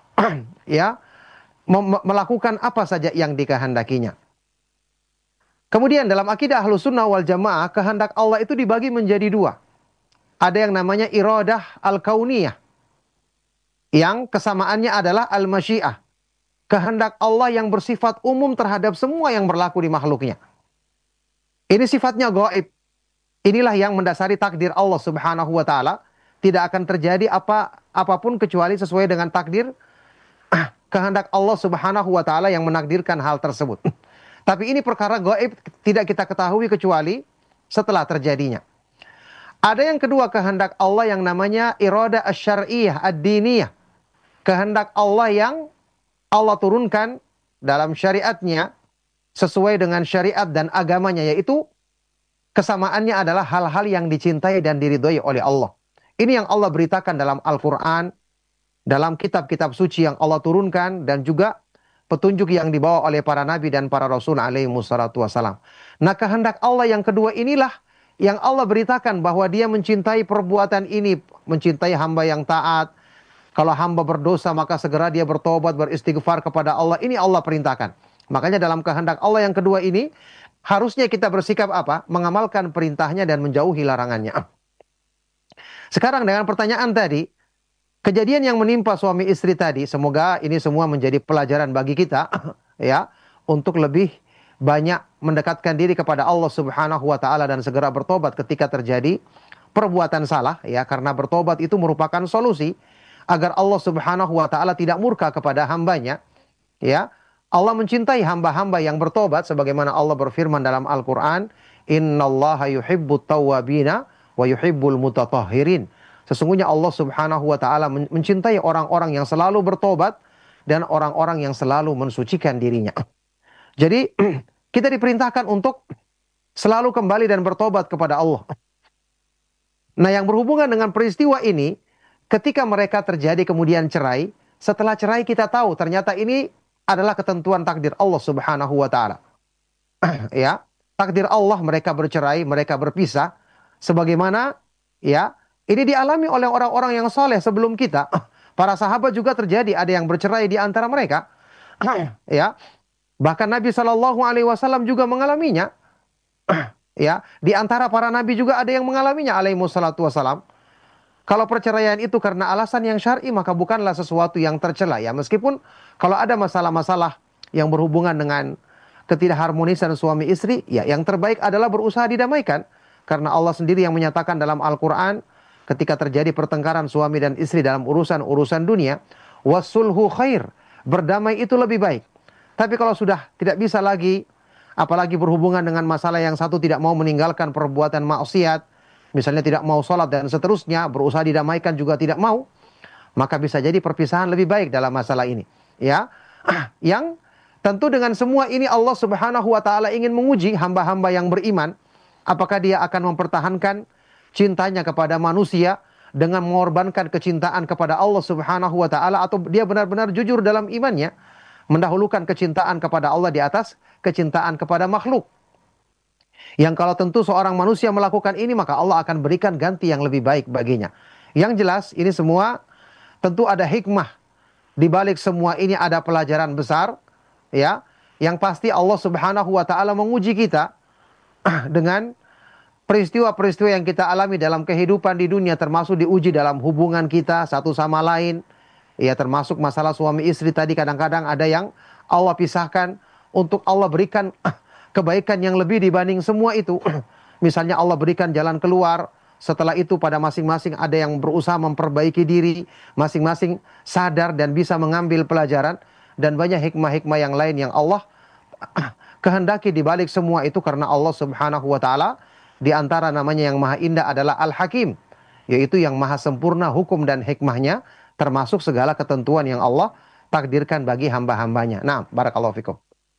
ya melakukan apa saja yang dikehendakinya. Kemudian dalam akidah Ahlus Sunnah wal Jamaah, kehendak Allah itu dibagi menjadi dua. Ada yang namanya iradah al-kauniyah, yang kesamaannya adalah al-masyiah, kehendak Allah yang bersifat umum terhadap semua yang berlaku di makhluknya. Ini sifatnya gaib. Inilah yang mendasari takdir Allah Subhanahu wa taala. Tidak akan terjadi apa apapun kecuali sesuai dengan takdir kehendak Allah Subhanahu wa taala yang menakdirkan hal tersebut. Tapi ini perkara gaib, tidak kita ketahui kecuali setelah terjadinya. Ada yang kedua, kehendak Allah yang namanya irada asy-syar'iyyah ad-diniyah. Kehendak Allah yang Allah turunkan dalam syariatnya sesuai dengan syariat dan agamanya, yaitu kesamaannya adalah hal-hal yang dicintai dan diridhoi oleh Allah. Ini yang Allah beritakan dalam Al-Quran, dalam kitab-kitab suci yang Allah turunkan, dan juga petunjuk yang dibawa oleh para nabi dan para rasul alaihi wassalatu wassalam. Nah, kehendak Allah yang kedua inilah yang Allah beritakan bahwa dia mencintai perbuatan ini, mencintai hamba yang taat. Kalau hamba berdosa maka segera dia bertobat, beristighfar kepada Allah. Ini Allah perintahkan. Makanya dalam kehendak Allah yang kedua ini harusnya kita bersikap apa? Mengamalkan perintahnya dan menjauhi larangannya. Sekarang dengan pertanyaan tadi, kejadian yang menimpa suami istri tadi, semoga ini semua menjadi pelajaran bagi kita ya, untuk lebih banyak mendekatkan diri kepada Allah Subhanahu wa taala dan segera bertobat ketika terjadi perbuatan salah ya, karena bertobat itu merupakan solusi agar Allah Subhanahu wa taala tidak murka kepada hambanya ya. Allah mencintai hamba-hamba yang bertobat sebagaimana Allah berfirman dalam Al-Qur'an, innallaha yuhibbut tawwabina wa yuhibbul mutatahhirin. Sesungguhnya Allah Subhanahu wa taala mencintai orang-orang yang selalu bertobat dan orang-orang yang selalu mensucikan dirinya. Jadi kita diperintahkan untuk selalu kembali dan bertobat kepada Allah. Nah, yang berhubungan dengan peristiwa ini, ketika mereka terjadi kemudian cerai, setelah cerai kita tahu ternyata ini adalah ketentuan takdir Allah Subhanahu wa taala. Ya, takdir Allah mereka bercerai, mereka berpisah sebagaimana ya ini dialami oleh orang-orang yang soleh sebelum kita. Para sahabat juga terjadi ada yang bercerai di antara mereka. Ya, bahkan Nabi Shallallahu Alaihi Wasallam juga mengalaminya. Ya, di antara para nabi juga ada yang mengalaminya alaihi wassalatu wassalam. Kalau perceraian itu karena alasan yang syar'i maka bukanlah sesuatu yang tercela ya. Meskipun kalau ada masalah-masalah yang berhubungan dengan ketidakharmonisan suami istri, ya yang terbaik adalah berusaha didamaikan. Karena Allah sendiri yang menyatakan dalam Al-Quran ketika terjadi pertengkaran suami dan istri dalam urusan-urusan dunia, wasulhu khair, berdamai itu lebih baik. Tapi kalau sudah tidak bisa lagi, apalagi berhubungan dengan masalah yang satu tidak mau meninggalkan perbuatan maksiat, misalnya tidak mau sholat dan seterusnya, berusaha didamaikan juga tidak mau, maka bisa jadi perpisahan lebih baik dalam masalah ini. Ya, yang tentu dengan semua ini Allah Subhanahu Wa Taala ingin menguji hamba-hamba yang beriman, apakah dia akan mempertahankan cintanya kepada manusia dengan mengorbankan kecintaan kepada Allah Subhanahu Wa Taala, atau dia benar-benar jujur dalam imannya, mendahulukan kecintaan kepada Allah di atas kecintaan kepada makhluk. Yang kalau tentu seorang manusia melakukan ini, maka Allah akan berikan ganti yang lebih baik baginya. Yang jelas, ini semua tentu ada hikmah. Di balik semua ini ada pelajaran besar. Ya, yang pasti Allah Subhanahu Wa Taala menguji kita dengan peristiwa-peristiwa yang kita alami dalam kehidupan di dunia, termasuk diuji dalam hubungan kita satu sama lain. Ya, termasuk masalah suami istri tadi, kadang-kadang ada yang Allah pisahkan untuk Allah berikan kebaikan yang lebih dibanding semua itu. Misalnya Allah berikan jalan keluar. Setelah itu pada masing-masing ada yang berusaha memperbaiki diri. Masing-masing sadar dan bisa mengambil pelajaran. Dan banyak hikmah-hikmah yang lain yang Allah kehendaki di balik semua itu. Karena Allah Subhanahu Wa Taala di antara namanya yang maha indah adalah Al-Hakim. Yaitu yang maha sempurna hukum dan hikmahnya. Termasuk segala ketentuan yang Allah takdirkan bagi hamba-hambanya. Nah, barakallahu fikum.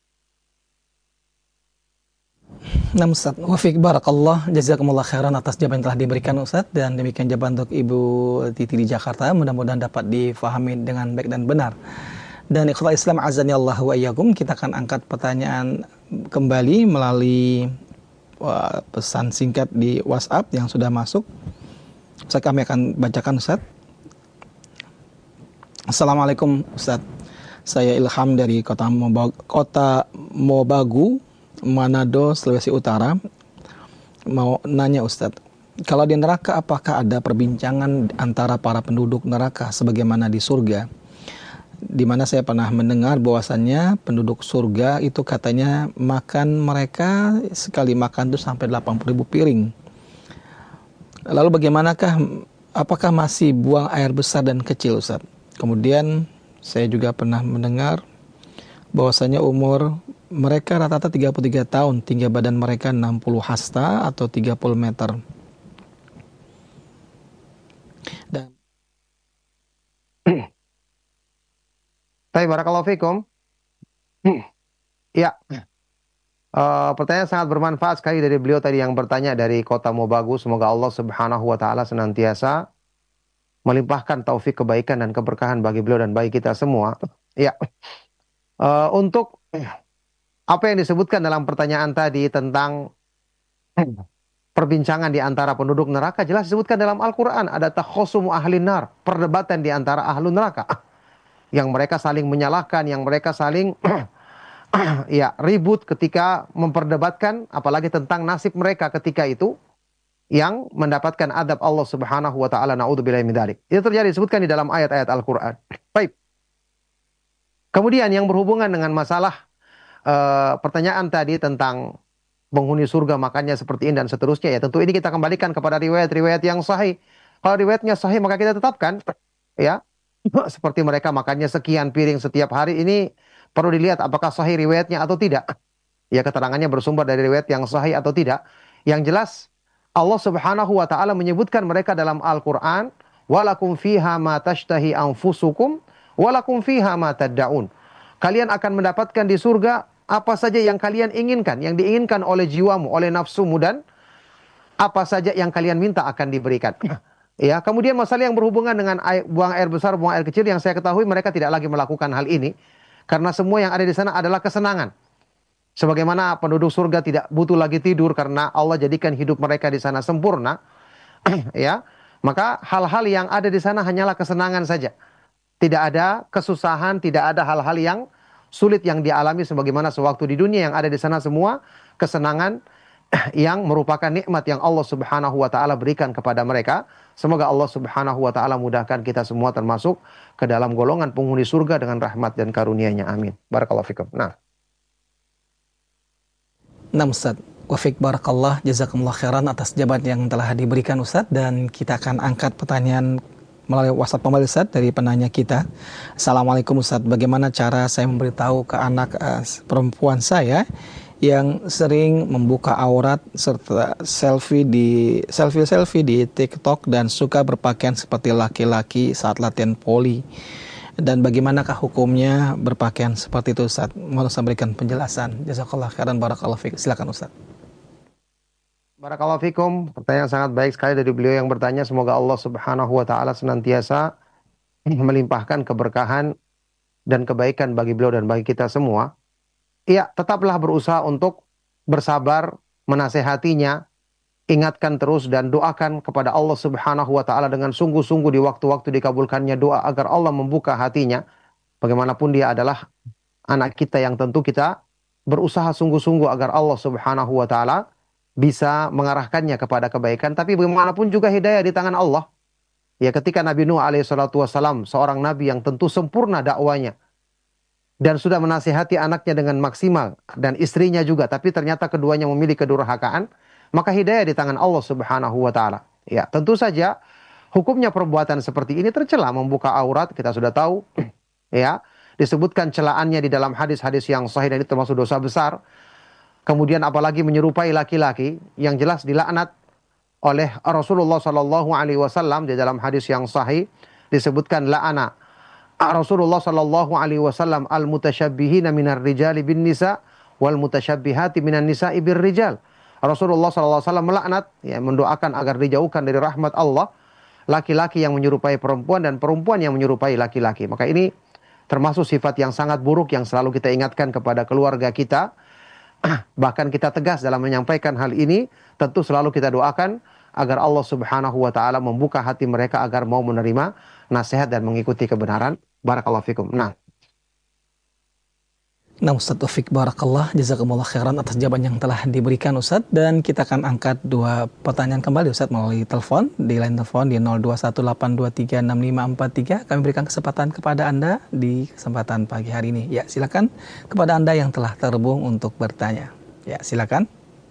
Nah Ustaz, wafiq barakallah, jazakumullah khairan atas jawaban yang telah diberikan Ustaz. Dan demikian jawaban untuk Ibu Titi di Jakarta, mudah-mudahan dapat difahami dengan baik dan benar. Dan ikhwah Islam azani Allah wa iyyakum, kita akan angkat pertanyaan kembali melalui uh, pesan singkat di WhatsApp yang sudah masuk. Ustaz, kami akan bacakan Ustaz. Assalamualaikum Ustaz, saya Ilham dari kota Mobagu, kota Mobagu, Manado, Sulawesi Utara. Mau nanya Ustadz, kalau di neraka apakah ada perbincangan antara para penduduk neraka sebagaimana di surga? Di mana saya pernah mendengar bahwasannya penduduk surga itu katanya makan mereka sekali makan itu sampai delapan puluh ribu piring. Lalu bagaimanakah, apakah masih buang air besar dan kecil Ustadz? Kemudian saya juga pernah mendengar bahwasanya umur mereka rata-rata tiga puluh tiga tahun, tinggi badan mereka enam puluh hasta atau tiga puluh meter. Dan Baik, barakallahu fikum. Ya, uh, pertanyaan sangat bermanfaat sekali dari beliau tadi yang bertanya dari kota Mobagu. Semoga Allah Subhanahu Wa Taala senantiasa melimpahkan taufik kebaikan dan keberkahan bagi beliau dan bagi kita semua. Ya, uh, untuk apa yang disebutkan dalam pertanyaan tadi tentang perbincangan di antara penduduk neraka, jelas disebutkan dalam Al-Quran. Ada takhosumu ahli nar, perdebatan di antara ahlu neraka. Yang mereka saling menyalahkan, yang mereka saling ya ribut ketika memperdebatkan, apalagi tentang nasib mereka ketika itu, yang mendapatkan adab Allah Subhanahu Wa Taala. Naudzubillahi min dzalik. Itu terjadi, disebutkan di dalam ayat-ayat Al-Quran. Baik. Kemudian yang berhubungan dengan masalah Uh, pertanyaan tadi tentang penghuni surga makannya seperti ini dan seterusnya, ya tentu ini kita kembalikan kepada riwayat-riwayat yang sahih. Kalau riwayatnya sahih maka kita tetapkan, ya seperti mereka makannya sekian piring setiap hari. Ini perlu dilihat apakah sahih riwayatnya atau tidak. Ya, keterangannya bersumber dari riwayat yang sahih atau tidak. Yang jelas Allah Subhanahu Wa Taala menyebutkan mereka dalam Al-Quran, walakum fiha ma tashtahi anfusukum walakum fiha ma tad'un. Kalian akan mendapatkan di surga apa saja yang kalian inginkan, yang diinginkan oleh jiwamu, oleh nafsumu, dan apa saja yang kalian minta akan diberikan. Ya, kemudian masalah yang berhubungan dengan air, buang air besar, buang air kecil, yang saya ketahui mereka tidak lagi melakukan hal ini karena semua yang ada di sana adalah kesenangan. Sebagaimana penduduk surga tidak butuh lagi tidur karena Allah jadikan hidup mereka di sana sempurna. Ya, maka hal-hal yang ada di sana hanyalah kesenangan saja. Tidak ada kesusahan, tidak ada hal-hal yang sulit yang dialami sebagaimana sewaktu di dunia. Yang ada di sana semua kesenangan yang merupakan nikmat yang Allah Subhanahu wa taala berikan kepada mereka. Semoga Allah Subhanahu wa taala mudahkan kita semua termasuk ke dalam golongan penghuni surga dengan rahmat dan karunia-Nya. Amin. Barakallahu fikum. Nah. Nah Ustaz, wafik barakallah, jazakumullah khairan atas jawaban yang telah diberikan Ustaz, dan kita akan angkat pertanyaan melalui WhatsApp kembali Ustaz dari penanya kita. Assalamualaikum Ustaz, bagaimana cara saya memberitahu ke anak uh, perempuan saya yang sering membuka aurat serta selfie di selfie-selfie di TikTok dan suka berpakaian seperti laki-laki saat latihan voli? Dan bagaimanakah hukumnya berpakaian seperti itu Ustaz? Mohon Ustaz berikan penjelasan. Jazakallah khairan barakallahu fikum. Silakan Ustaz. Barakallahu fikum. Pertanyaan sangat baik sekali dari beliau yang bertanya. Semoga Allah Subhanahu wa taala senantiasa melimpahkan keberkahan dan kebaikan bagi beliau dan bagi kita semua. Iya, tetaplah berusaha untuk bersabar, menasehatinya, ingatkan terus dan doakan kepada Allah Subhanahu wa taala dengan sungguh-sungguh di waktu-waktu dikabulkannya doa agar Allah membuka hatinya. Bagaimanapun dia adalah anak kita yang tentu kita berusaha sungguh-sungguh agar Allah Subhanahu wa taala bisa mengarahkannya kepada kebaikan. Tapi bagaimanapun juga hidayah di tangan Allah. Ya, ketika Nabi Nuh alaihi salatu wasalam, seorang nabi yang tentu sempurna dakwanya dan sudah menasihati anaknya dengan maksimal dan istrinya juga, tapi ternyata keduanya memilih kedurhakaan, maka hidayah di tangan Allah Subhanahu wa taala. Ya, tentu saja hukumnya perbuatan seperti ini tercela, membuka aurat, kita sudah tahu. Ya, disebutkan celaannya di dalam hadis-hadis yang sahih dan itu termasuk dosa besar. Kemudian apalagi menyerupai laki-laki, yang jelas dilaknat oleh Rasulullah sallallahu alaihi wasallam di dalam hadis yang sahih disebutkan la'ana Rasulullah sallallahu alaihi wasallam al-mutasyabbihina minar rijali bin nisa wal mutasyabbihati minan nisa'i bir rijal. Rasulullah sallallahu alaihi wasallam melaknat, ya, mendoakan agar dijauhkan dari rahmat Allah laki-laki yang menyerupai perempuan dan perempuan yang menyerupai laki-laki. Maka ini termasuk sifat yang sangat buruk yang selalu kita ingatkan kepada keluarga kita. Bahkan kita tegas dalam menyampaikan hal ini. Tentu selalu kita doakan agar Allah Subhanahu wa taala membuka hati mereka agar mau menerima nasihat dan mengikuti kebenaran. Barakallahu fikum. Nah. Nah Ustaz Taufik barakallah, jazakumullah khairan atas jawaban yang telah diberikan Ustaz. Dan kita akan angkat dua pertanyaan kembali Ustaz melalui telepon. Di line telepon di nol dua satu delapan dua tiga enam lima empat tiga. Kami berikan kesempatan kepada Anda di kesempatan pagi hari ini. Ya, silakan kepada Anda yang telah terhubung untuk bertanya. Ya, silakan.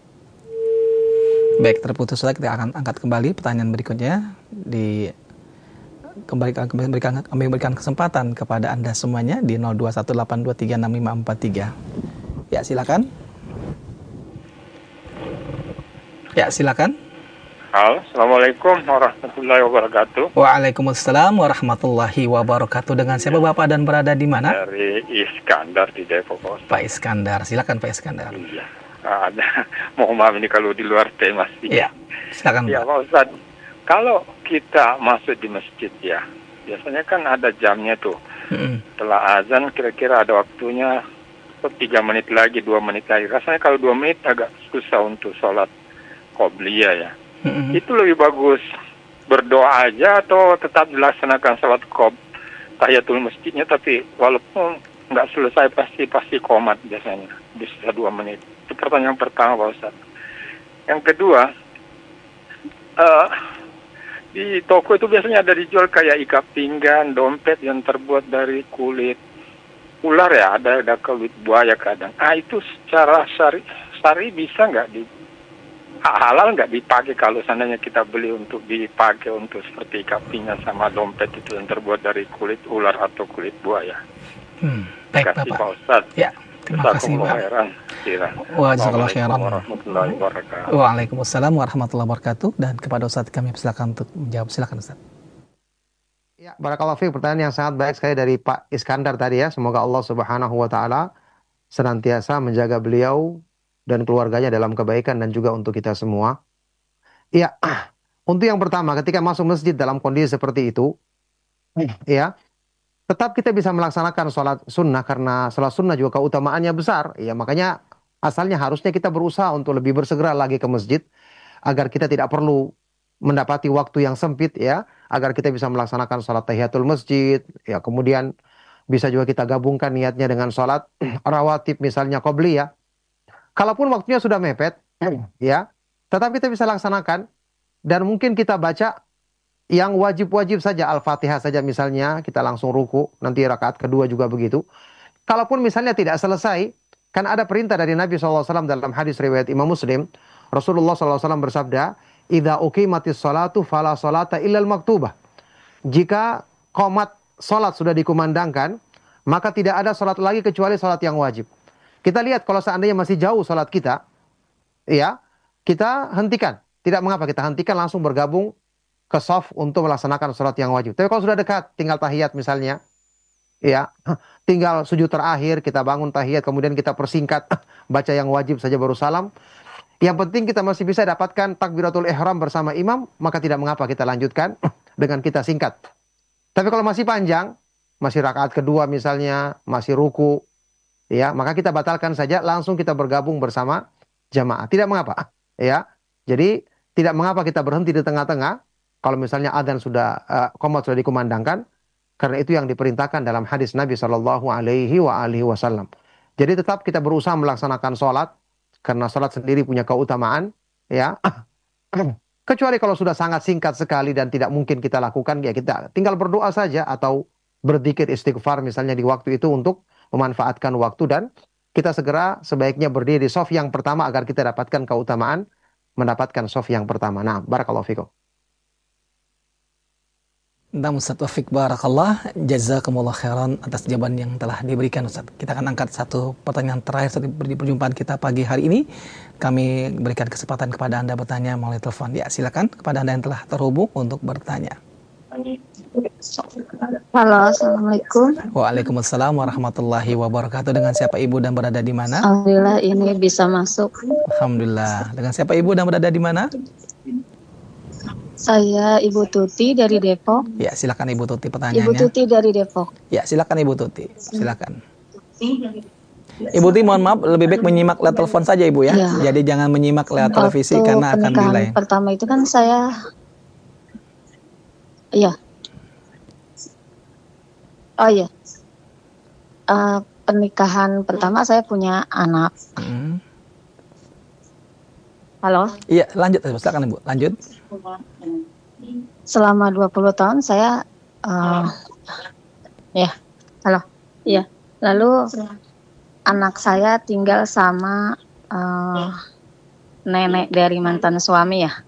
Baik, terputus Ustaz, kita akan angkat kembali pertanyaan berikutnya. Di Kembali kami berikan, kami berikan kesempatan kepada Anda semuanya di nol dua satu delapan dua tiga enam lima empat tiga. Ya, silakan. Ya, silakan. Halo, Assalamualaikum warahmatullahi wabarakatuh. Waalaikumsalam warahmatullahi wabarakatuh. Dengan siapa Bapak dan berada di mana? Dari Iskandar di Depok. Pak Iskandar, silakan Pak Iskandar. Iya. Ada, mohon maaf ini kalau di luar tema sih. Iya, silakan Ya, Pak. Pak Ustaz. Kalau kita masuk di masjid ya, biasanya kan ada jamnya tuh. Mm-hmm. Setelah azan kira-kira ada waktunya tiga menit lagi, dua menit lagi. Rasanya kalau dua menit agak susah untuk sholat qobliyah ya. Mm-hmm. Itu lebih bagus berdoa aja atau tetap dilaksanakan sholat qob tahiyatul masjidnya, tapi walaupun nggak selesai pasti pasti komat biasanya bisa dua menit. Itu pertanyaan pertama Pak Ustaz. Yang kedua, uh, di toko itu biasanya ada dijual kayak ikat pinggang, dompet yang terbuat dari kulit ular ya, ada ada kulit buaya kadang. Ah, itu secara syari, syari bisa nggak di halal nggak dipakai kalau seandainya kita beli untuk dipakai untuk seperti ikat pinggang sama dompet itu yang terbuat dari kulit ular atau kulit buaya. Hmm, baik Terima kasih Bapak. Pak Ustaz. Ya, terima kasih Pak. Wajazakallahu khairan. Warahmatullahi wabarakatuh. Waalaikumsalam warahmatullahi wabarakatuh. Dan kepada Ustaz kami silakan untuk menjawab. Silakan Ustaz. Ya, barakallahu fiik, pertanyaan yang sangat baik sekali dari Pak Iskandar tadi ya. Semoga Allah Subhanahu wa taala senantiasa menjaga beliau dan keluarganya dalam kebaikan dan juga untuk kita semua. Ya, untuk yang pertama ketika masuk masjid dalam kondisi seperti itu, ya, tetap kita bisa melaksanakan sholat sunnah karena sholat sunnah juga keutamaannya besar. Ya, makanya asalnya harusnya kita berusaha untuk lebih bersegera lagi ke masjid agar kita tidak perlu mendapati waktu yang sempit ya, agar kita bisa melaksanakan sholat tahiyatul masjid, ya kemudian bisa juga kita gabungkan niatnya dengan sholat rawatib misalnya qobliyah. Kalaupun waktunya sudah mepet, ya, tetap kita bisa laksanakan dan mungkin kita baca yang wajib-wajib saja, Al-Fatihah saja misalnya, kita langsung ruku, nanti rakaat kedua juga begitu. Kalaupun misalnya tidak selesai, kan ada perintah dari Nabi shallallahu alaihi wasallam dalam hadis riwayat Imam Muslim, Rasulullah shallallahu alaihi wasallam bersabda, "Idza uqimatis sholatu fala sholata illal maktubah." Jika qomat sholat sudah dikumandangkan, maka tidak ada sholat lagi kecuali sholat yang wajib. Kita lihat kalau seandainya masih jauh sholat kita, ya, kita hentikan. Tidak mengapa, kita hentikan langsung bergabung ke shaf untuk melaksanakan sholat yang wajib. Tapi kalau sudah dekat, tinggal tahiyat misalnya, ya, tinggal sujud terakhir, kita bangun tahiyat, kemudian kita persingkat, baca yang wajib saja baru salam. Yang penting kita masih bisa dapatkan takbiratul ihram bersama imam, maka tidak mengapa kita lanjutkan dengan kita singkat. Tapi kalau masih panjang, masih rakaat kedua misalnya, masih ruku, ya, maka kita batalkan saja, langsung kita bergabung bersama jamaah. Tidak mengapa, ya. Jadi tidak mengapa kita berhenti di tengah-tengah kalau misalnya adzan sudah uh, qomat sudah dikumandangkan, karena itu yang diperintahkan dalam hadis Nabi Shallallahu Alaihi Wasallam. Jadi tetap kita berusaha melaksanakan sholat, karena sholat sendiri punya keutamaan, ya. Kecuali kalau sudah sangat singkat sekali dan tidak mungkin kita lakukan, ya kita tinggal berdoa saja atau berzikir istighfar misalnya di waktu itu untuk memanfaatkan waktu, dan kita segera sebaiknya berdiri di shaf yang pertama agar kita dapatkan keutamaan mendapatkan shaf yang pertama. Nah, barakallahu fikum. Nah, Ustaz Taufik barakallah, jazakumullah khairan atas jawaban yang telah diberikan Ustaz. Kita akan angkat satu pertanyaan terakhir di perjumpaan kita pagi hari ini. Kami berikan kesempatan kepada Anda bertanya melalui telepon. Ya, silakan kepada Anda yang telah terhubung untuk bertanya. Halo, assalamualaikum. Waalaikumsalam warahmatullahi wabarakatuh. Dengan siapa Ibu dan berada di mana? Alhamdulillah ini bisa masuk. Alhamdulillah. Dengan siapa Ibu dan berada di mana? Saya Ibu Tuti dari Depok. Ya, silakan Ibu Tuti pertanyaannya. Ibu Tuti dari Depok. Ya, silakan Ibu Tuti. Silakan. Ibu Tuti, mohon maaf, lebih baik menyimak lewat telepon saja Ibu ya. Ya. Jadi jangan menyimak lewat televisi Waktu karena akan pernikahan delay. pertama itu kan saya, iya. Oh iya. Uh, pernikahan pertama saya punya anak. Hmm. Halo. Iya, lanjut. Silakan Ibu, lanjut. Selama dua puluh tahun saya, uh, ya, halo, iya. Lalu anak saya tinggal sama uh, nenek dari mantan suami ya.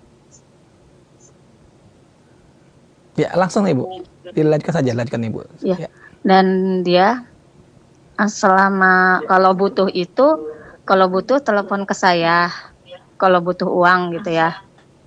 Ya, langsung Ibu. Dilanjutkan saja, lanjutkan Ibu. Ya. Ya. Dan dia selama kalau butuh itu, kalau butuh telepon ke saya, kalau butuh uang gitu ya.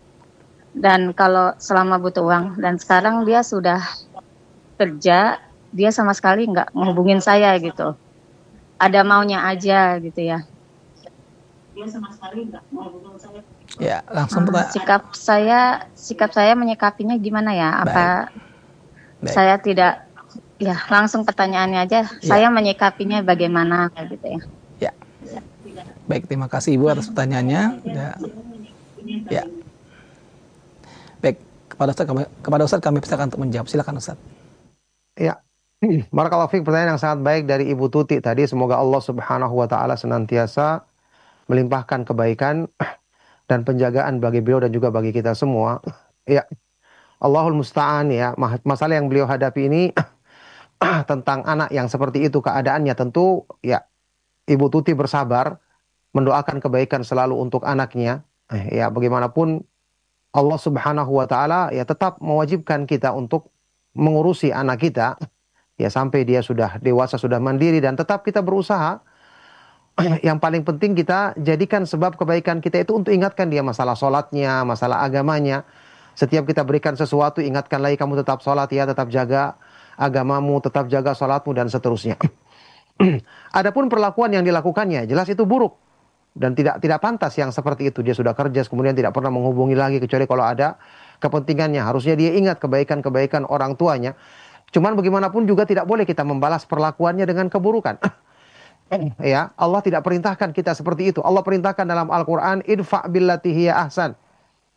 Dan kalau selama butuh uang, dan sekarang dia sudah kerja, dia sama sekali nggak menghubungin saya gitu. Ada maunya aja gitu ya. Dia sama sekali nggak menghubungin saya. Ya, langsung Hmm, sikap saya, sikap saya menyikapinya gimana ya? Apa Baik. saya tidak, ya langsung pertanyaannya aja. Ya. Saya menyikapinya bagaimana gitu ya? Ya. Baik, terima kasih Ibu atas pertanyaannya. Ya. Ya. Baik, kepada Ustaz kami, kepada Ustaz kami persilakan untuk menjawab. Silakan Ustaz. Ya. Barakallahu fiik, pertanyaan yang sangat baik dari Ibu Tuti tadi. Semoga Allah Subhanahu wa taala senantiasa melimpahkan kebaikan dan penjagaan bagi beliau dan juga bagi kita semua. Ya. Allahul musta'an ya. Masalah yang beliau hadapi ini tentang anak yang seperti itu keadaannya, tentu ya Ibu Tuti bersabar, mendoakan kebaikan selalu untuk anaknya. Eh, ya bagaimanapun Allah Subhanahu wa taala ya tetap mewajibkan kita untuk mengurusi anak kita ya sampai dia sudah dewasa, sudah mandiri, dan tetap kita berusaha. Yang paling penting kita jadikan sebab kebaikan kita itu untuk ingatkan dia masalah sholatnya, masalah agamanya. Setiap kita berikan sesuatu, ingatkan lagi, kamu tetap sholat ya, tetap jaga agamamu, tetap jaga sholatmu, dan seterusnya. Adapun perlakuan yang dilakukannya, jelas itu buruk dan tidak tidak pantas yang seperti itu. Dia sudah kerja, kemudian tidak pernah menghubungi lagi kecuali kalau ada kepentingannya. Harusnya dia ingat kebaikan-kebaikan orang tuanya. Cuman bagaimanapun juga tidak boleh kita membalas perlakuannya dengan keburukan. Ya, Allah tidak perintahkan kita seperti itu. Allah perintahkan dalam Al-Qur'an, idfa' billati hiya ahsan.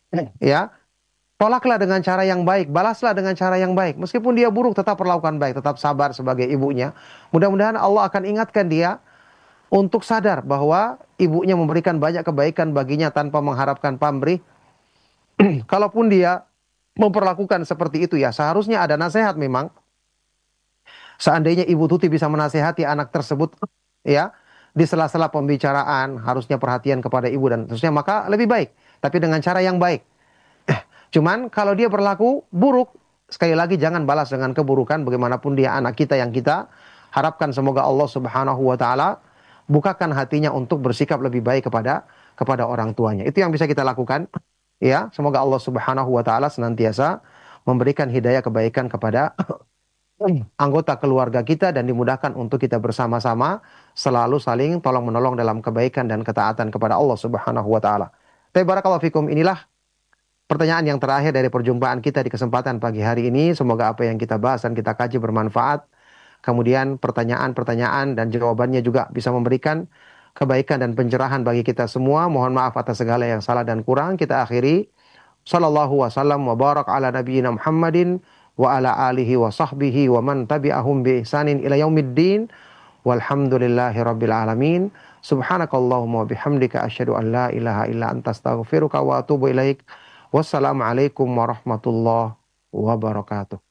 Ya, tolaklah dengan cara yang baik, balaslah dengan cara yang baik. Meskipun dia buruk, tetap perlakukan baik, tetap sabar sebagai ibunya. Mudah-mudahan Allah akan ingatkan dia untuk sadar bahwa ibunya memberikan banyak kebaikan baginya tanpa mengharapkan pamrih. Kalaupun dia memperlakukan seperti itu, ya seharusnya ada nasihat memang. Seandainya Ibu Tuti bisa menasehati anak tersebut, ya, di sela-sela pembicaraan, harusnya perhatian kepada ibu dan terusnya, maka lebih baik. Tapi dengan cara yang baik. Cuman kalau dia berlaku buruk, sekali lagi jangan balas dengan keburukan, bagaimanapun dia anak kita yang kita harapkan semoga Allah Subhanahu wa taala bukakan hatinya untuk bersikap lebih baik kepada kepada orang tuanya. Itu yang bisa kita lakukan. Ya, semoga Allah Subhanahu wa taala senantiasa memberikan hidayah kebaikan kepada anggota keluarga kita dan dimudahkan untuk kita bersama-sama selalu saling tolong menolong dalam kebaikan dan ketaatan kepada Allah Subhanahu wa taala. Tapi barakallahu fikum, inilah pertanyaan yang terakhir dari perjumpaan kita di kesempatan pagi hari ini. Semoga apa yang kita bahas dan kita kaji bermanfaat. Kemudian pertanyaan-pertanyaan dan jawabannya juga bisa memberikan kebaikan dan pencerahan bagi kita semua. Mohon maaf atas segala yang salah dan kurang. Kita akhiri. Sallallahu wasallam wa barak ala nabiyyina Muhammadin wa ala alihi wa sahbihi wa man tabi'ahum bi ihsanin ila yaumiddin. Walhamdulillahi rabbil alamin. Subhanakallahumma wa bihamdika asyhadu an la ilaha illa anta astaghfiruka wa atubu ilaik. Wassalamualaikum warahmatullahi wabarakatuh.